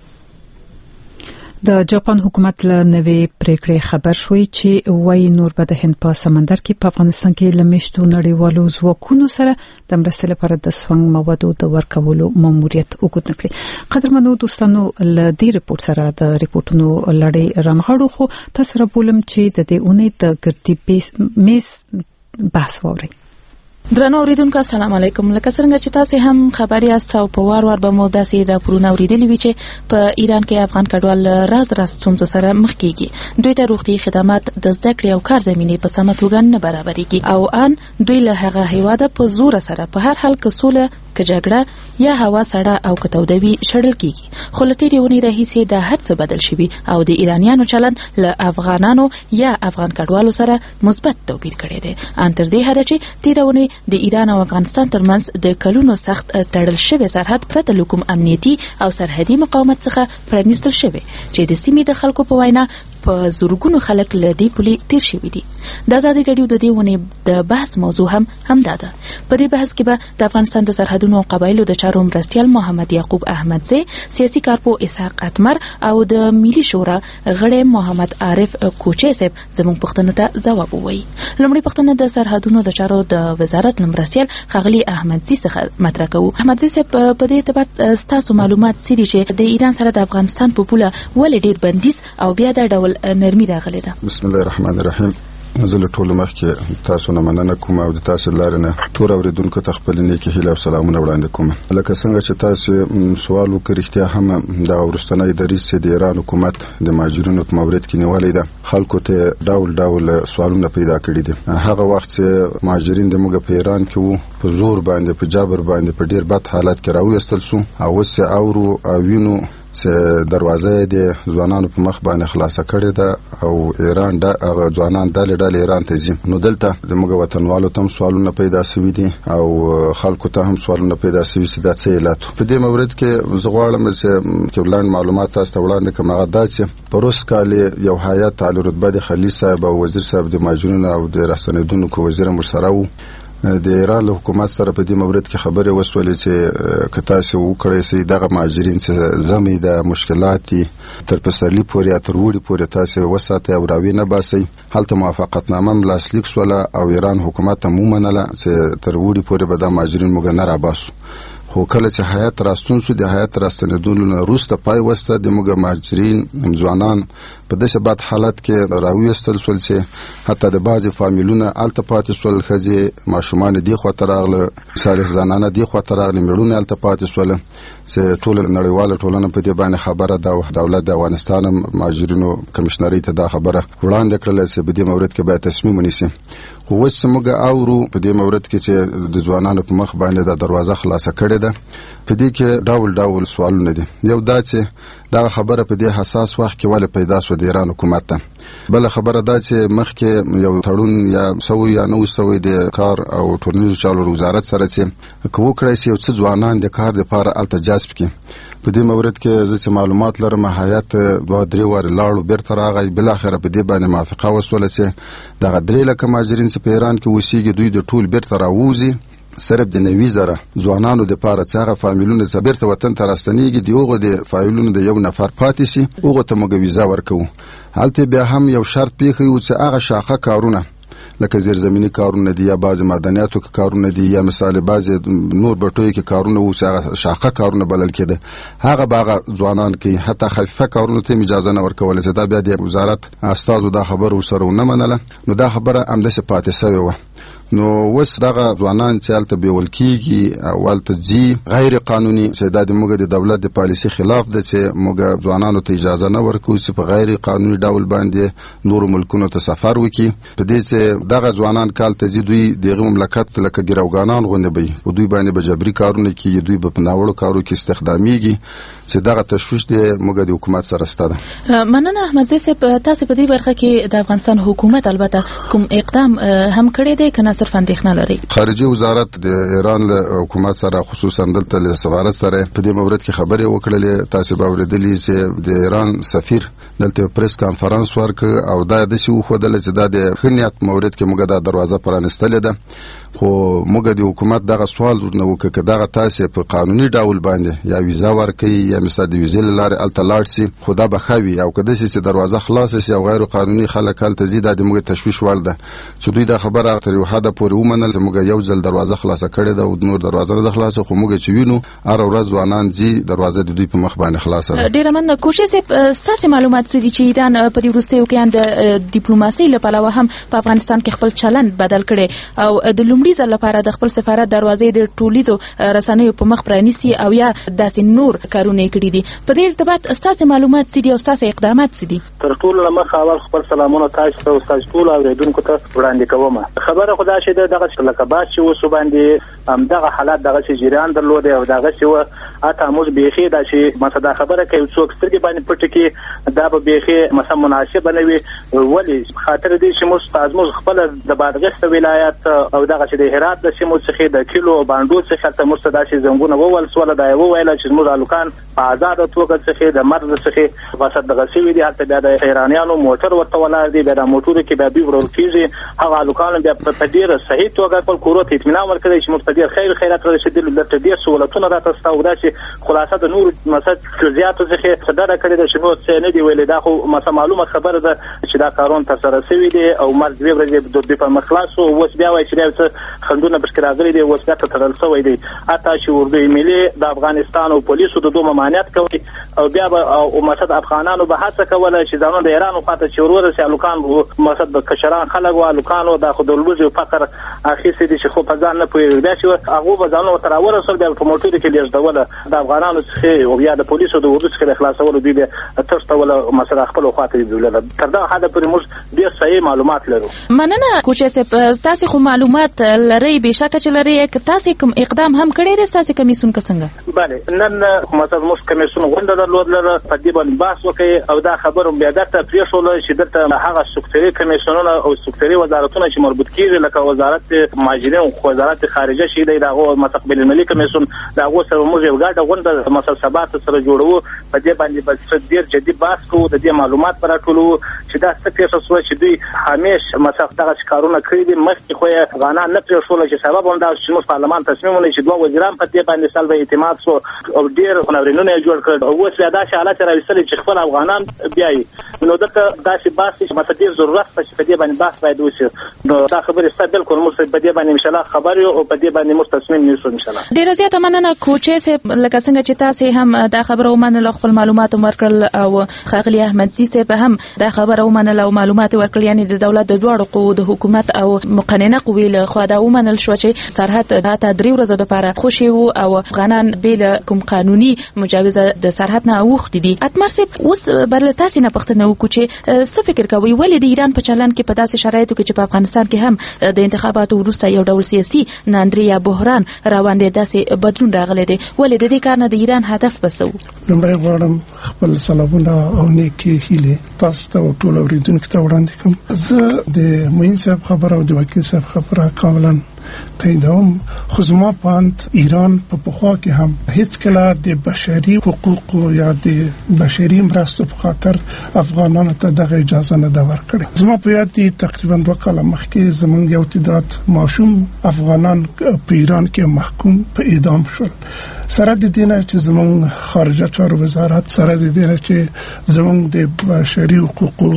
د جاپان حکومت له نوې پریکړې خبر شوی چې وايي نور به د هند په سمندر کې په افغانستان کې لمیشتو نړیوالو ځواکونو سره د مرستې لپاره د سونګ موادو د ورکولو ماموریت وګت نکړي. قدرمنو دوستانو، له دې ریپورت سره د ریپورتونو لړۍ رانغاړو، خو تاسو را بولم چې د دې اونۍ د ګردي میز بحث واورئ. درنو اوریدونکو، السلام علیکم. لکه څنګه چې تاسو هم خبري یاست او په وار وار به مو داسې راپورونه اوریدلي وي چې په ایران کې افغان کډوال راز راز ستونزو سره مخ کیږي. دوی ته روغتي خدمات، د زده کړې او کار زمینې په سمه توګه نه برابرېږي او ان دوی له هغه هیواده په زور سره په هر حال کې سوله که جګړه یا هوا سړه او کتودوي شړل کیږي. خو له تیرې اونۍ راهیسې دا هر څه بدل شوي او د ایرانیانو چلند له افغانانو یا افغان کډوالو سره مثبت توپیر کړی دی. ان تر دې حده چې تیرې اونۍ د ایران او افغانستان ترمنځ د کلونو سخت تړل شوی سرحد پرته له کوم امنیتي او سرحدي مقاومت څخه پرانیستل شوی چې د سیمې د خلکو په وینا په زورګونو خلک له دې پولې تیر شوي دي. د آزادۍ راډیو د دې ونې د بحث موضوع هم همدا ده. په دې بحث کې به د افغانستان د سرحدونو او قبایلو د چارو مرستیال محمد یعقوب احمدزی، سیاسي کارپو اسحاق اتمر او د ملي شورا غړی محمد عارف کوچی صاحب زموږ پوښتنو ته ځواب ووایي. لومړی پوښتنه د سرحدونو د چارو د وزارت مرستیال ښاغلي احمدزی څخه مطرح کوو. احمدزی صاحب، په دې ارتباط ستاسو معلومات څه دي چې د ایران سره د افغانستان په پوله ولې ډېر بندیز او بیا د ډول نرمي راغلې ده؟ بسم الله الرحمن الرحیم. زه له ټولو مخکې تاسو نه مننه کوم او د تاسو لارې نه ټول اوریدونکو ته خپل نیکې هیله او سلامونه وړاندې کوم. لکه څنګه چې تاسو سوال وکړ، اختیا هم د ورستنۍ دریځ د ایران حکومت د ماجرونو په مورید کې نیولې ده. خلکو ته ډول ډول سوالونه پیدا کړي دي. هغه وخت چې ماجرین د موږ په ایران کې وو، په زور باندې، په جبر باندې، په ډیر بد حالت کې راوېستل شو او اوس اورو او وینو چې دروازه د ځوانانو په مخ باندې خلاصه کړې ده او ایران د هغه ځوانان ډلې ډلې ایران ته ځي. نو دلته د موږ وطنوالو ته سوالونه پیدا شوي دي او خلکو ته هم سوالونه پیدا شوي چې دا څه علت. په دې مورد کې زه غواړم چې لاندې معلومات تاسو ته وړاندې کړم. هغه دا چې په روس کال یو هیات عالی رتبه د خلیل صاحب او وزیر صاحب د ماجرونو او د راستنیدونکو وزیر مرسره وو د ایران له حکومت سره په دې مورد کې خبرې وسولې چې که تاسو وکړئ چې دغه مهاجرین چې زمي د مشکلات تر پسرلي پورې تر وړي پورې تاسو وساتئ او راوي نه باسئ. هلته موافقتنامه لاسلیک شوله او ایران حکومت هم ومنله چې تر وړي پورې به د مهاجرین موږ نه راباسو. خو کله چې حیات راستون شو د حیات راستنیدونکو وروسته پای وسته د موږ مهاجرین ځوانان په داسې بد حالت کې راوېستل شول چې حتی د بعضې فامیلونه هلته پاتې شول. ښځې ماشومان دې خواته راغله، صالح زنانه دې خواته راغلې، مېړونه هلته پاتې شول چې ټوله نړیواله ټولنه په دې باندې خبره ده او دولت د افغانستان مهاجرینو کمیشنرۍ ته دا خبره وړاندې کړله چې په دې مورد کې باید تصمیم ونیسي. خو اوس موږ اورو په دې مورد کې چې د ځوانانو په مخ باندې د دروازه خلاصه کړې ده. په دې کې ډول ډول سوالونه دي. یو دا چې دا خبره په دې حساس وخت کې ولې پیدا شوه د ایران حکومت ته. بل خبره دا چې مخکې یو تړون یا سوي یا نو سوي د کار او ټولنیزو چارو وزارت سره چې کوو کړی چې یو څه ځوانان د کار لپاره الته جذب کړي. په دې مورد کې زه چې معلومات لرم هیات دوه درې واره لاړو بیرته راغی. بل اخر په دې باندې موافقه وسوله چې دغه درې لکه مهاجرین چې په ایران کې اوسېږي دوی د ټول بیرته راووځي صرف د نوي زره ځوانانو د پاره چې هغه فامیلونه چې بیرته وطن ته راستنیږي د هغو د فامیلونو د یو نفر پاتې شي هغو ته موږ ویزا ورکوو. هلته بیا هم یو شرط پیښوي چې هغه شاخه کارونه لکه زیرزمینی کارونه دي یا بعض معدنیاتو کې کارونه دي یا مثال بعض نور بټوي کې کارونه وو چې هغه شاخه کارونه بلل کېده هغه باغ ځوانان کې حتی خفیفه کارونه ته اجازه نه ورکول. چې دا بیا د وزارت استادو دا خبر ورسره نه منله. نو دا خبره هم د پاتې شوی و. نو وس دغه ځوانان چې الته بیول کیږي او الته جی غیر قانوني چې د موږ د دولت د پالیسي خلاف ده چې موږ ځوانانو ته اجازه نه ورکوي چې په غیر قانوني ډول باندې نور ملکونو ته سفر وکړي. په دې چې دغه ځوانان کال ته دوی دغه مملکت لکه ګروګانان غونډه وي په دوی باندې به جبري کارونه کوي، دوی په ناوړو کارو کې استخداميږي چې دغه تشویش د موږ د حکومت سره ستاده. مننه احمد زی صاحب، تاسو په دې برخه کې د افغانستان حکومت البته کوم اقدام هم کړی دی کنه صرف اندېښنه لري؟ خارجي وزارت د ایران له حکومت سره خصوصا دلته له سفارت سره په دې مورد کې خبرې وکړلې. تاسو به اوریدلې چې د ایران سفیر دلته پریس کانفرنس ورک او دا د شي خو دلته چې د خنیات مورد کې موږ د دروازه پرانستلې ده. خو موږ د حکومت دغه سوال ورنه وکړه دغه تاسو په قانوني ډول باندې یا ویزا ورکړي یا مثلا د ویزې لاره الته لاړ شي خدا به خوي او کده چې دروازه خلاص شي او غیر قانوني خلک الته زیاده د موږ تشویش ور ده چې دوی د خبره تر یو حد پورې ومنل چې موږ یو ځل دروازه خلاصه کړې ده او نور دروازه نه خلاصه خو موږ چې وینو هر ورځ ځوانان زی دروازه د دوی په مخ باندې خلاصه. ډیر من کوشش ستاسو معلومات سودي چې ایران په دې وروستیو کې د ډیپلوماسي لپاره هم په افغانستان کې خپل چلند بدل کړي او د لومړي ځل لپاره د خپل سفارت دروازې د ټولیزو رسنیو په مخ پرانیسي او یا داسې نور کارونه کړي دي. په دې ارتباط ستاسو معلومات سدي او ستاسو اقدامات سدي؟ تر ټولو لمخ اول خپل سلامونه تاسو ته او تاسو ټول اوریدونکو ته وړاندې کوم. خبره خدا شه دغه لکبات چې وسو باندې هم دغه حالت دغه چې جریان درلود او دغه چې و اته موږ بيخي دا چې مثلا خبره کوي څوک سترګې باندې پټ کې دا به بيخي مثلا مناسب نه وي ولی خاطر دې چې موږ تاسو خپل د بادغیس ولایت او دغه چې د هرات د سیمو څخه د کیلو باندې څخه ته موږ دا چې زنګونه وول سول دا یو ویل چې موږ الکان په آزاد توګه څخه د مرز څخه وسط دغه سوي دي حتی بیا د ایرانیانو موټر ورته ولار دي بیا د موټر کې بیا به ورول کیږي هغه الکان بیا په ډیر صحیح توګه خپل کورو ته اطمینان ورکړي چې موږ ډیر خیر خیرات رسیدل د ډیر سہولتونو راته ستاسو دا چې خلاصه د نور مثلا زیاتو څخه صدر کړی د شنو څه نه دی ویل دا خو مثلا معلومه خبره ده چې دا کارون تر سره سوي دي او مرز به ورځي د په مخلاص او وس بیا وایي چې خندونه بشکره راغلي دي وس بیا ترل سوي دي اته چې اردوی ملي د افغانستان او پولیسو د دوه ممانعت کوي او بیا او مثلا افغانانو به هڅه کوله چې ځانو د ایران په ته چورور سي الکان مثلا د کشران خلک او الکانو د خودلوز او فقر اخیسي دي چې خو په ځان نه پوي بیا چې هغه به ځانو تر اوره سره د موټر کې لیږ دوله د افغانانو څخه او بیا د پولیسو د اردو څخه خلاصولو دي به تاسو ولا مثلا خپل خاطر دی ولله تر دا حدا پر موږ ډیر صحیح معلومات لرو. مننه کوچه سپ تاسو خو معلومات لري بشکه چې لري تاسو کوم اقدام هم کړی دی تاسو کمیسون څنګه؟ بله نن مثلا موږ کمیسون غونډه درلودله په دې باندې بحث وکړي او دا خبره بیا درته پرېښوله چې دلته هغه سکتوري کمیسیونونه او سکتوري وزارتونه چې مربوط کیږي لکه وزارت مهاجرین او وزارت خارجه شي دی دغه مستقبل الملي کمیسیون دغه سره موږ یو ګډه غونډه مثلا سبا سره جوړو په دې باندې بس ډیر جدي بحث کوو د دې معلومات راټولو چې دا څه پیښه شوه چې دوی همیشه مثلا دغه کارونه کړي دي مخکې خو یې افغانان نه پرېښول چې سبب هم دا چې موږ پارلمان تصمیم ونیو چې دوه وزیران په دې باندې سلب اعتماد سو او ډیر خنورینونه یې جوړ کړل او اوس بیا داسې حالت راوستلي چې خپل افغانان بیایي نو دلته داسې بحث چې مثلا ډیر ضرورت شته چې په دې باندې بحث باید وشي نو دا خبرې ستا بالکل موږ په دې باندې انشاءالله خبر یو او په دې باندې موږ تصمیم نیسو انشاءالله. ډیره زیاته مننه کوچې صاحب لکه څنګه چې تاسو هم دا خبره ومنله خپل معلومات ورکړل او خاغلی احمدزي صاحب هم دا خبره ومنله او معلومات ورکړل یعنی د دولت د دوه قوو د حکومت او مقننه قوې له خوا دا ومنل شو چې سرحد د درې ورځې لپاره خوشي وو او افغانان بیل کوم قانوني مجاوزه د سرحد نه اوخت دي. اتمر صاحب اوس بل تاسو نه پښتنه وکړو چې څه فکر کوي ولې د ایران په چلن کې په داسې شرایطو کې چې په افغانستان کې هم د انتخاباتو وروسته یو ډول سیاسي ناندري یا بحران روان دي داسې بدلون راغلی دی ولې د دې کار نه د ایران هدف بسو؟ لمړی غواړم خپل سلامونه او نیکی هیله تاسو ته ټول اوریدونکو ته وړاندې کوم. زه د موین صاحب خبره او د وکیل صاحب خبره کاملا تاییدوم خو زما پاند ایران په پخوا کې هم هیڅ کله د بشري حقوقو یا د بشري مرستو په خاطر افغانانو ته دغه اجازه نه دا ورکړي. زما په یاد دي تقریبا دوه کاله مخکې زمونږ یو تعداد ماشوم افغانان په ایران کې محکوم په اعدام شول. سره د دینه چې زمونږ خارجه چارو وزارت سره د دینه چې زمونږ د بشري حقوقو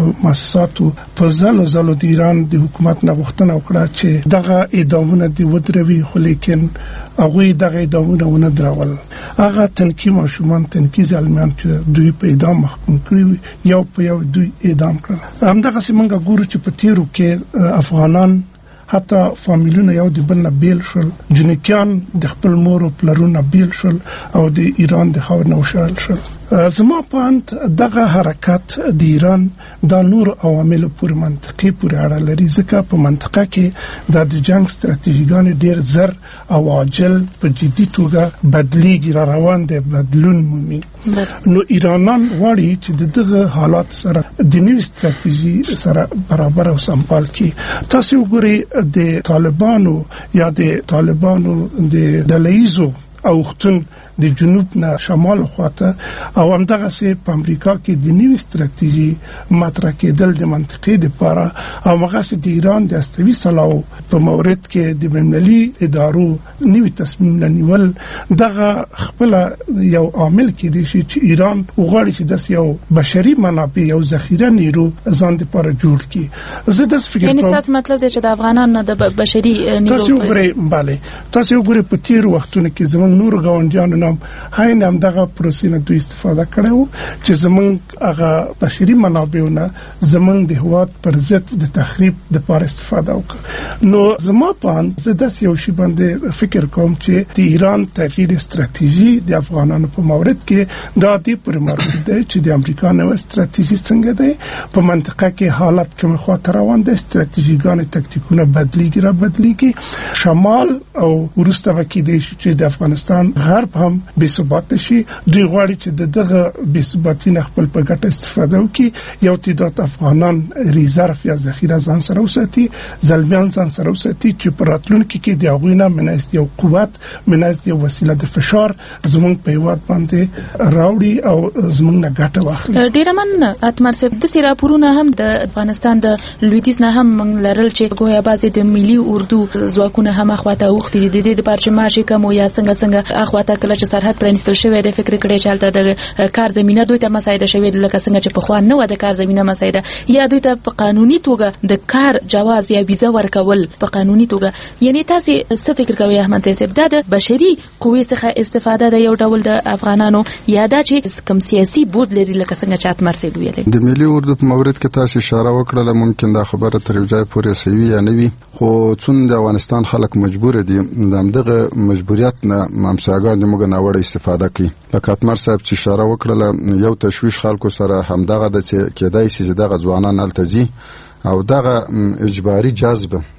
مؤسساتو په ځلو ځلو د ایران د حکومت نه غوښتنه وکړه چې دغه اعدامونه دی ودروي خو لیکن هغه دغه اعدامونه ونه درول. هغه تنکي ماشومان تنکي ځلمیان چې دوی په اعدام محکوم کړي یو په یو دوی اعدام کړل. همدغه څنګه ګورو چې په تیرو کې افغانان حتی فامیلونه یو د بل نه بیل شول جنکیان د خپل مور او پلرونه بیل شول او د ایران د خاور نه وشړل شول. زما پاند دغه حرکت د ایران د نور عوامل پر منطقي پورې اړه لري ځکه په منطقه کې د جنگ ستراتیژیګان ډیر زر او عاجل په جدي توګه بدلیږي را روان دي بدلون مومي. نو ایرانان غواړي چې دغه حالات سره د نوې ستراتیژي سره برابر او سمبال کړي. تاسو وګورئ د طالبانو یا د طالبانو د دلایزو او ختن د جنوب نه شمال خواته او همدغه سي په امریکا کې د نیو ستراتیژي مطرح کېدل د منطقې لپاره او هغه سي د ایران د استوي سلاو په مورد کې د بینالمللي ادارو نیو تصمیم نیول دغه خپل یو عامل کې دي چې ایران وغواړي چې د یو بشري منابع یو ذخیره نیرو ځان لپاره جوړ کړي. زه د فکر یعنی تاسو مطلب دی چې د افغانانو د بشري نیرو تاسو وګورئ bale تاسو وګورئ په تیر وختونو کې زموږ نور غونډیانو هاي نام دغه پروسې نه دوی استفاده کړو چې زمونږ هغه بشري منابعونه زمونږ د هواد پر ضد د تخریب د پاره استفاده وکړ. نو زما پان زه د یو شی باندې فکر کوم چې د ایران تغییر ستراتیژي د افغانانو په مورد کې د دې پر مربوط دی چې د امریکا نو ستراتیژي څنګه دی په منطقه کې حالت کوم خاطر روان دي ستراتیژیګان تکتیکونه بدلیږي را بدلیږي شمال او ورسته وکړي دي چې د افغانستان غرب هم بے ثبات شي. دوی غواړي چې دغه بے ثباتی نه خپل په ګټه استفاده وکړي یو تعداد افغانان ریزرف یا ذخیره ځان سره وساتي ځلمیان ځان سره وساتي چې په راتلونکي کې د هغوی نه منځ یو قوت منځ یو وسیله د فشار زمونږ په هیواد باندې راوړي او زمونږ نه ګټه واخلي. ډیر من اتمر صاحب د سیراپورونه هم د افغانستان د لویدیز نه هم لرل چې ګویا بازي د ملي اردو ځواکونه هم اخواته وختي د دې د پرچ ماشي کوم یا څنګه څنګه اخواته کله چې سرحد پرانستل شوی د فکر کړي چې حالت د کار زمينه دوی ته مسایده شوی د لکه څنګه چې په خوان نه و د کار زمينه مسایده یا دوی ته په قانوني توګه د کار جواز یا ویزه ورکول په قانوني توګه. یعنی تاسو څه فکر کوئ احمد صاحب د بشري قوې څخه استفاده د یو ډول د افغانانو یا د چې کوم سیاسي بود لري لکه څنګه چې اتمر صاحب ویل د ملي اردو په مورد کې تاسو اشاره وکړه ممکن دا خبره تر یو ځای پورې سوي یا نه وي خو څون د افغانستان خلک مجبور دي دغه مجبوریت نه ممساګان د موږ نه وړي استفاده کوي. لکه اتمر صاحب چې اشاره وکړه یو تشويش خلکو سره همدغه د چې کېدای شي دغه ځوانان التزي او دغه اجباري جذب چې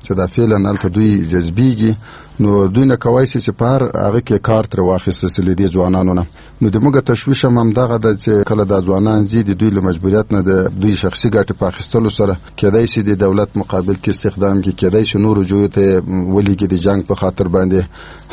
چې دا فعلا الته دوی جذبيږي نو دوی نه کوي چې په هر هغه کې کار تر واخیسته سلی دي ځوانانو نه نو د موږ تشویش هم دغه د چې کله د ځوانان زیات دوی له مجبوریت نه د دوی شخصي ګټه په اخیستلو سره کېدای شي د دولت مقابل کې استخدام کې کېدای شي نور جوړ ته ولېږي د جنگ په خاطر باندې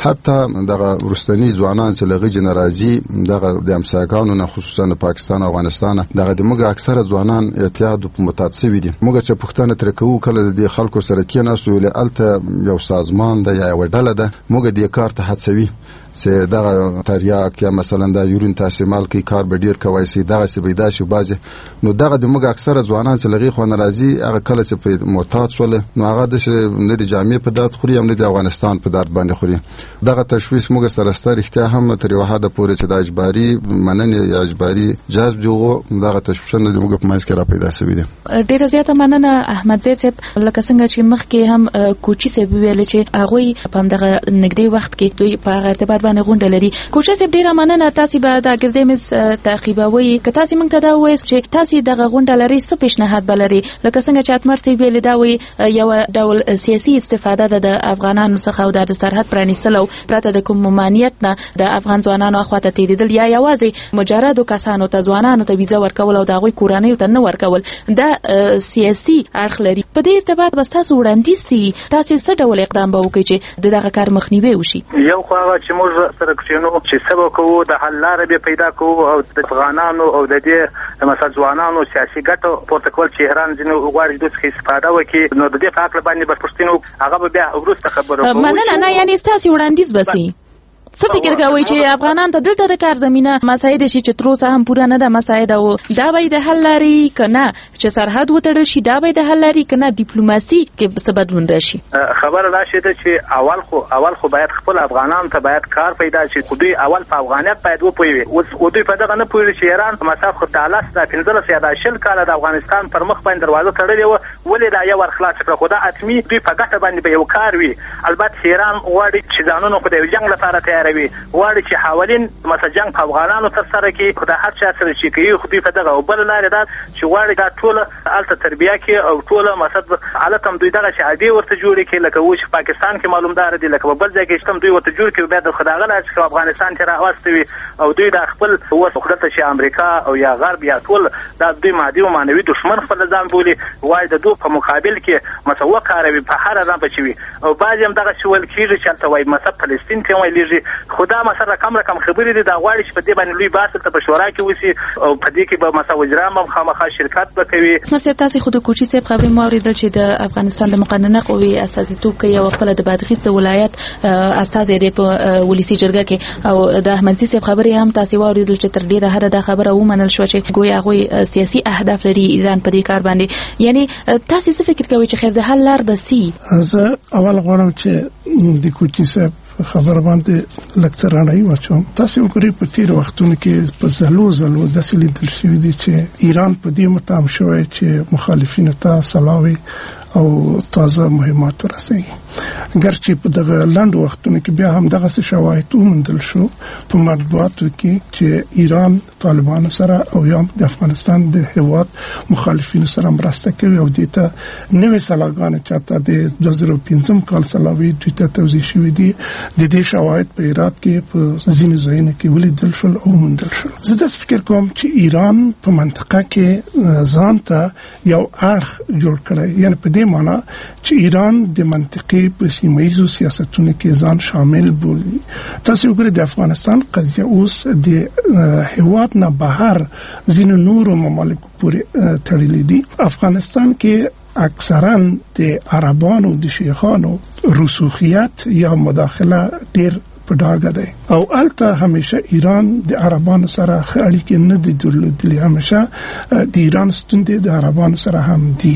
حتی دغه ورستنی ځوانان چې لغه جنرازي دغه د امساګانو نه خصوصا د پاکستان او افغانستان دغه د موږ اکثره ځوانان اعتیاد په متعصب دي موږ چې پښتنه تر کوو کله د خلکو سره کې نه سویل الته یو سازمان د یا وډاله ده موږ د کار ته هڅوي چې دغه تریاک یا مثلا د یورین تاسیمال کې کار به ډیر کوي سي دغه سی بيدا شي بازي نو دغه د موږ اکثره ځوانان چې لغي خو ناراضي هغه کله چې په معتاد شول نو هغه د نه د جامع په دات خوري هم نه د افغانستان په درد باندې خوري دغه تشويش موږ سره ستاره اختیار هم تر یو حد پورې چې د اجباري مننه یا اجباري جذب دیغه دغه تشويش نه موږ په منځ کې را پیدا شوی دی ډیر زیاته مننه احمد زید صاحب لکه څنګه چې مخکې هم کوچی صاحب ویل چې هغه په دغه نګدي وخت کې دوی په ارتباط باندې غونډه لري کوچی صاحب ډیر مننه تاسو به د ګردې مز تعقیبوي که تاسو موږ ته دا وایي چې تاسو دغه غونډه لري څه پیشنهاد بلري لکه څنګه چې اتمر صاحب ویل دا وایي یو ډول سیاسي استفاده د افغانانو څخه او د سرحد پرانیستلو پرته د کوم ممانعت نه د افغان ځوانانو اخواته تیریدل یا یوازې مجرد کسانو ته ځوانانو ته ویزه ورکول او د غوي کورانیو ته نه ورکول د سیاسي اړخ لري په دې ارتباط بس تاسو وړاندې سي تاسو څه ډول اقدام به وکړئ چې دغه کار مخنیوي وشي یو خو هغه چې موږ سره کښینو چې سبا کوو د حل لارې به پیدا کوو او د افغانانو او د دې مثلا ځوانانو سیاسي ګټو پروتوکول چې ایران ځینو غواړي د څه استفاده وکړي نو د دې په اړه باندې بپښتنو هغه به بیا ورسته خبرو کوو مننه نه یعنی تاسو وړاندیز بسي څه فکر کوي چې افغانان ته دلته د کار زمينه مساعد شي چې تر اوسه هم پوره نه ده مساعد او دا به د حل لري کنه چې سرحد وتړل شي دا به د حل لري کنه ډیپلوماسي کې څه بدلون راشي خبر راشي چې اول خو اول خو باید خپل افغانان ته باید کار پیدا شي خو دوی اول په افغانیت باید وپوي او دوی په دغه نه پوي چې ایران مساف خو تعالی ستاسو پنځه سیاده شل کاله د افغانستان پر مخ باندې دروازه تړلې و ولې دا یو ورخلاص کړ خو دا اتمی دوی په ګټه باندې به یو کار وي البته ایران غواړي چې ځانونه خو د جنگ لپاره تیاروي غواړي چې حوالین مثلا جنگ په افغانانو تر سره کې خدای هر چا سره چې کوي خو دوی په دغه بل لارې دا چې غواړي دا ټول الته تربیه کې او ټول مثلا حالت هم دوی دغه چې عادي ورته جوړ کې لکه و چې پاکستان کې معلومدار دي لکه بل ځای کې چې دوی ورته جوړ کې به د خدای غلا چې افغانستان ته راوستوي او دوی د خپل وسه خدای چې امریکا او یا غرب یا ټول دا دوی مادي او مانوي دشمن خپل ځان بولي وای د دوی په مقابل کې مثلا وکاروي په هر ځای بچوي او بعضی هم دغه شول کېږي چې تل وای مثلا فلسطین ته وای لږه خدا مثلا کم رقم خبرې دي دا غواړي چې په دې باندې لوی بحث ته په شورا کې وسی او په دې کې به مثلا وزرام هم خامخا شرکت وکوي مرسته تاسو خود کوچی صاحب خبرې مو اوریدل چې د افغانستان د مقننه قوی استازیتوب کوي او خپل د بادغیس ولایت استازي دی په ولسی جرګه کې او د احمدزي صاحب خبرې هم تاسو اوریدل چې تر ډیره حد د خبره ومنل شو چې ګویا غوي سیاسي اهداف لري ایران په دې کار باندې یعنی تاسو څه فکر کوئ چې خیر د حل لار بسي زه اول غواړم چې د کوچی صاحب خبر باندې لکچرانای واچوم تاسو وګورئ په تیر وختونو کې په زلو زلو د سلیدل شوی دي چې ایران په دې متام شوی چې مخالفین ته سلاوي او تازه مهمات رسي ګرچې په دغه لاند وختونو کې بیا هم دغه شواهد ومندل شو په مطبوعاتو کې چې ایران طالبان سره او یا د افغانستان د هواد مخالفین سره مرسته کوي او دته نوې سلاګان چاته د دوه زره پنځم کال سلاوي د توضیح شوې دي د دې شواهد په ایرات کې په ځینې ځایونو کې ولیدل شول او مندل شول زه د فکر کوم چې ایران په منطقه کې ځان ته یو اړخ جوړ کړی یعنی په دې معنی چې ایران د منطقې په سیمایي سیاستونو کې ځان شامل بولي تاسو وګورئ د افغانستان قضیه اوس د هواد نه بهر ځینو نورو ممالکو پورې تړلې دي افغانستان کې اکثرا د عربانو د شیخانو رسوخیت یا مداخله ډیر په ډاګه ده او الته همیشه ایران د عربانو سره اړیکې نه دي درلودلې همیشه د ایران ستوندې د عربانو سره هم دي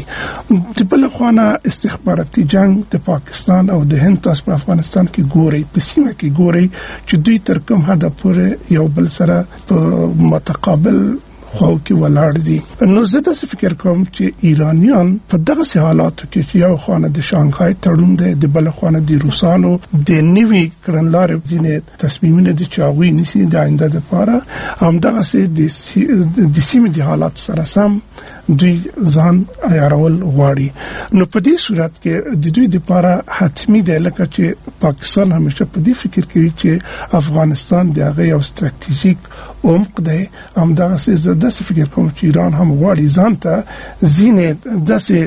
د بل خوانه استخباراتي جنگ د پاکستان او د هند تاسو په افغانستان کې ګوري په سیمه کې ګوري چې دوی تر کوم حد پورې یو بل سره په متقابل خو کې ولاړ دي. نو زه د فکر کوم چې ایرانیان په دغه حالاتو کې چې یو خانه د شانګهای تړون دی، د بل خانه د روسانو د نیوي کړنلارې ځینې تصمیمونه د چاغوي نسی د آینده لپاره هم دغه سي د سیمې د حالات سره سم دوی ځان عیارول غواړي. نو په دې صورت کې د دوی لپاره حتمی دی لکه چې پاکستان همیشه په دې فکر کوي چې افغانستان د هغه یو ستراتیژیک عمق دی. هم دغه څه زه د فکر کوم چې ایران هم غواړي ځان ته ځینې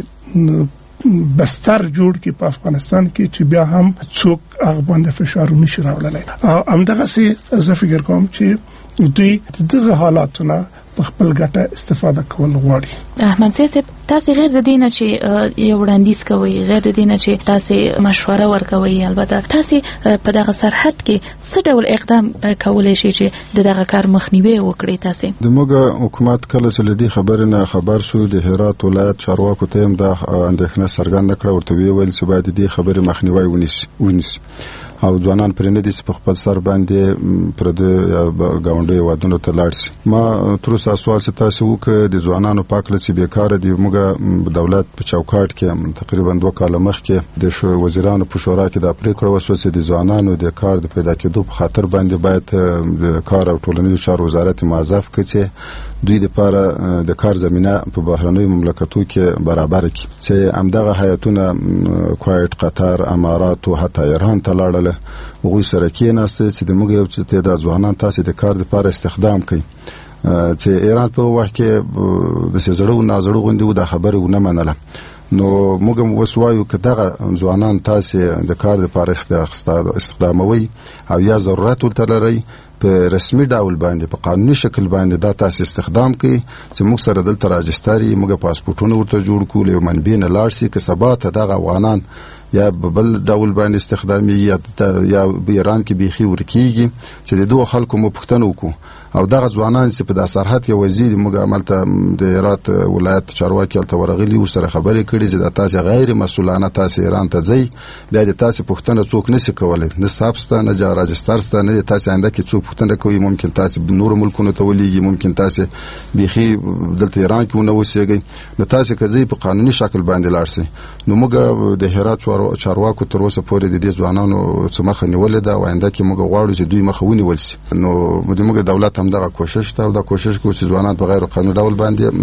داسې بستر جوړ کی په افغانستان کې چې بیا هم څوک هغه باندې فشار نشي راوړلای. هم دغه څه زه فکر کوم چې دوی دغه حالاتونه په خپل ګټه استفاده کول غواړي. احمد صاحب تاسو غیر د دینه چې یو وړاندیز کوي، غیر د دینه چې تاسو مشوره ورکوي، البته تاسو په دغه سرحد کې څه ډول اقدام کولای شئ چې دغه کار مخنیوي وکړي؟ تاسو د موږ حکومت کله چې لدی خبرې نه خبر شو د هرات ولایت چارواکو ته هم د اندېښنه څرګنده کړه، ورته ویل چې باید دې خبرې مخنیوي ونیسي ونیسي او ځوانان پرې نه دي چې په خپل سر باندې پر د گاونډي وادونو ته لاړ شي. ما تر اوسه سوال چې تاسو وکړه د ځوانانو پاکله چې بیکاره دي، موږ دولت په چوکاټ کې تقریبا دوه کال مخکې د وزیرانو په شورا کې د پریکړه وشوه چې د ځوانانو د کار د پیدا کېدو په خاطر باندې باید د کار او ټولنیزو چارو وزارت موظف کړي دوی د لپاره د کار زمينه په بهرنیو مملکتو کې برابر کړي چې همدغه هیئتونه کویت، قطر، امارات او حتی ایران ته لاړل. وګوي سره کې ناسته چې د موږ یو چې د ځوانان تاسو د کار لپاره استخدام کړي چې ایران په وخت کې د سزړو نازړو غوندي د خبرو نه منله. نو موږ وسوایو چې دغه ځوانان تاسو د کار لپاره استخداموي او یا ضرورت ولري په رسمي ډول باندې په قانوني شکل باندې دا تاسو استخدام کوي چې موږ سره دلته راجستري موږ پاسپورتونه ورته جوړ کول یو منبع نه لاړ شي چې سبا ته دغه افغانان یا بل ډول باندې استخدامي یا یا ایران کې بيخي ورکیږي چې د دوه خلکو مو پښتنه وکړو او دغه ځوانان چې په د سرحد یو وزیر موږ عملته د هرات ولایت چارواکي تل ورغلي او سره خبرې کړي چې د تاسو غیر مسؤلانه تاسو ایران ته ځي بیا د تاسو پښتنه څوک نشي کولای، نه صاحبستانه نه راجسترستانه تاسو انده کې څوک پښتنه کوي، ممکن تاسو نور ملکونو ته ولېږي، ممکن تاسو بيخي دلته ایران کې ونه وسیږي، نو تاسو کځي په قانوني شکل باندې لاړ شئ. نو موږ د هرات چارواکو تر اوسه پورې د دې ځوانانو څخه مخه نیولې ده او انده کې موږ غواړو چې دوی مخه ونیول شي. نو موږ دولت هم دغه کوشش ته او دا کوشش کوي چې ځوانان په غیر قانوني ډول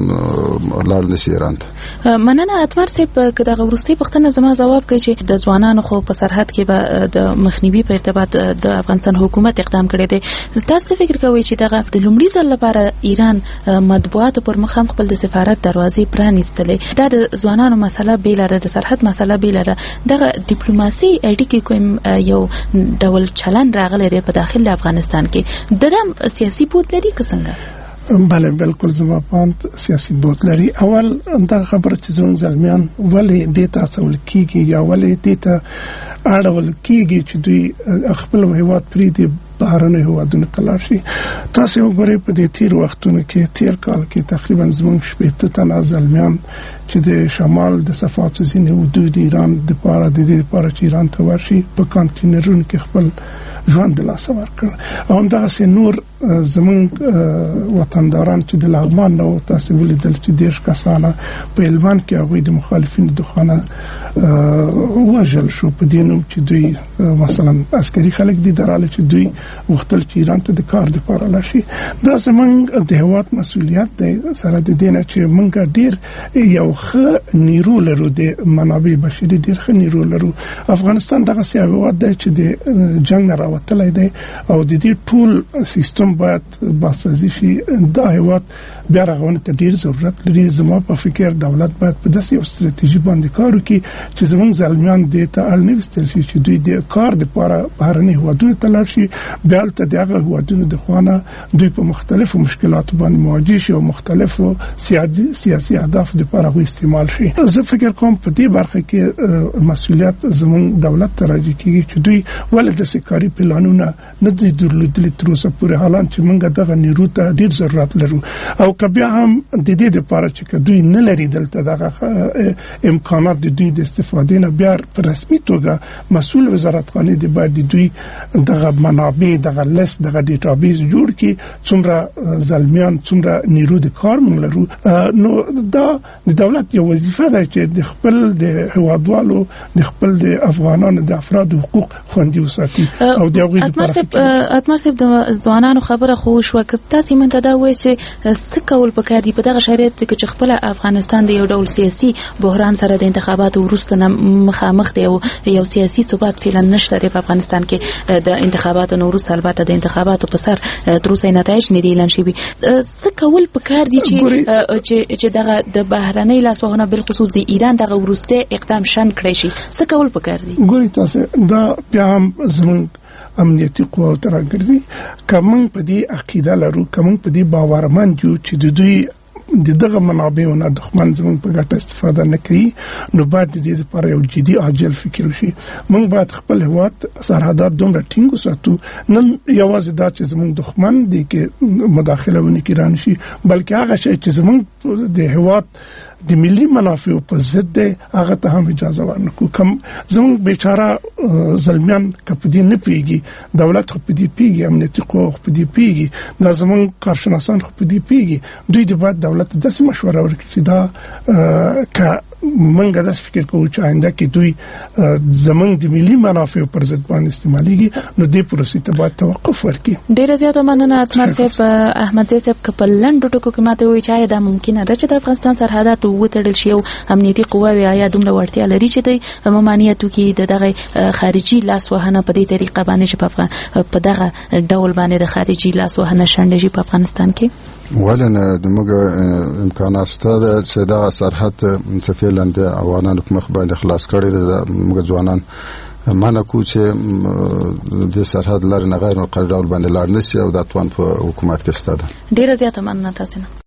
باندې لاړ نشي ایران ته. مننه اتمر صاحب که دغه ورستي پښتنه زما جواب کوي چې د ځوانانو خو په سرحد کې به د مخنیوي په ارتباط د افغانستان حکومت اقدام کړی دی. تاسو فکر کوئ چې دغه د لومړي ځل لپاره ایران مطبوعات پر مخ هم خپل د سفارت دروازې پرانیستلې، دا د ځوانانو مسله بیلاره، د سرحد مسله بیلاره، دغه ډیپلوماسي اړیکې کوم یو ډول چلن راغلی دی په داخل افغانستان کې، د سیاسي بود لري که څنګه؟ بله بالکل زما پاند سیاسي بود لري. اول دا خبره چې زموږ زلمیان ولې دې تاسو ولکېږي یا ولې دې ته اړول کېږي چې دوی خپل هیواد پریدي بهرنۍ هیوادونو ته لاړ شي. تاسو وګورئ په دې تیر وختونو کې تیر کال کې تقریبا زموږ شپږ تنه زلمیان چې د شمال د صفات ځینې حدود ایران د پاره د دې لپاره چې ایران ته ورشي په کانټینرونو کې خپل ژوند د لاسه ورکړ. او همدغسې نور زموږ وطنداران چې د لغمان نه تاسو ولیدل چې دیرش کسانه په هلمند کې هغوی د مخالفینو د خانه وژل شو په دې نوم چې دوی مثلا عسکري خلک دي دراله چې دوی وختل چې ایران ته د کار د لپاره لاړ شي. دا زموږ د هیواد مسؤلیت دی سره د دې نه چې موږ ډیر یو ښه نیرو لرو، د منابع بشري ډیر ښه نیرو لرو. افغانستان دغه هیواد دی چې د جنگ نه راوتلی دی او د دې ټول سیستم باید باسازي شي. دا هیواد بیا رغونه ته ډیر ضرورت لري. زما په فکر دولت باید په داسې یو ستراتیژي باندې کار وکړي چې زموږ زلمیان دې ته اړ نه وستل شي چې دوی د کار لپاره بهرني هیوادونو ته لاړ شي، بیا ته دغه هیوادونو د خوانه دوی په مختلفو مشکلاتو باندې مواجه شي او مختلفو سیاسي سیاسي اهداف لپاره استعمال شي. زه فکر کوم په دې برخه کې مسؤلیت زموږ دولت ته راځي چې دوی ولې د سکاري پلانونه نه دي درلودلي تر اوسه پورې، حالان چې موږ دغه نیرو ته ډیر ضرورت لرو او کبیا هم د دې لپاره چې دوی نه لري دلته دغه امکانات د دوی د استفادې نه بیا په رسمي توګه مسؤل وزارتخانه دی باید دوی دغه منابع دغه لیست دغه ډیټابیس جوړ کړي څومره زلمیان څومره نیرو د کار مونږ لرو. نو دا د دولت یو وظیفه ده چې د خپل د هوادوالو د خپل د افغانانو د افراد حقوق خوندي وساتي او د هغوی لپاره اتمر صاحب د ځوانانو خبره خو شو که تاسو مونږ ته دا وایي چې څه کول پکار دي په دغه شرایط کې چې خپل افغانستان د یو ډول سیاسي بحران سره د انتخاباتو وروسته مخامخ دی او یو سیاسي ثبات فعلا نشته په افغانستان کې د انتخاباتو وروسته البته د انتخاباتو په سر تر اوسه نتایج نه دي اعلان شوي. څه کول پکار دي چې چې دغه د بهرنۍ لاسوهنه بل خصوص د ایران دغه ورسته اقدام شن کړی شي څه کول پکار دي؟ ګوري تاسو دا بیا هم زموږ امنیتي قواو تر راګرځي کوم په دې عقیده لرو کوم په دې باورمن یو چې د دوی د دغه منابعونو دښمن زموږ په ګټه استفاده نه کوي نو باید د دې لپاره یو جدي عاجل فکر وشي. موږ باید خپل هواد سرحدات دومره ټینګ وساتو نن یوازې دا چې زموږ دښمن دی کې مداخله ونه کړي رانشي بلکې هغه شی چې زموږ د هواد د ملي منافع په ضد دی هغه ته هم اجازه ورنکو. کم زموږ بیچاره زلمیان کپدي نه پیږي دولت خو پدې پیږي امنیتي قوه خو پدې پیږي دا زموږ کارشناسان خو پدې پیږي دوی د بعد دولت د څه مشوره ورکړي چې دا ک منګه د فکر کوو چې آینده کې دوی زموږ د ملي منافع پر ضد باندې استعماليږي نو دې پروسې ته باید توقف ورکړي. ډیره زیاته مننه اتمر صاحب. احمد صاحب کپل لنډو ټکو کې ماته وی چې دا ممکنه ده چې د افغانستان سرحدات وتړل شي او امنیتي قواوی یا دومره ورتیا لري چې د ممانعتو کې د دغه خارجي لاسوهنه په دې طریقه باندې چې په افغان په دغه ډول باندې د خارجي لاسوهنه شنډ شي په افغانستان کې ولنه د موږ امکانات ستاسو چې دا سرحد تفعیلند اوانانو په مخ باندې خلاص کړي د موږ ځوانان مانه کو چې د سرحد لار نه غیر قانوني ډول باندې لاړ نشي او د اتوان په حکومت کې ستاده. ډیره زیاته مننه تاسو نه.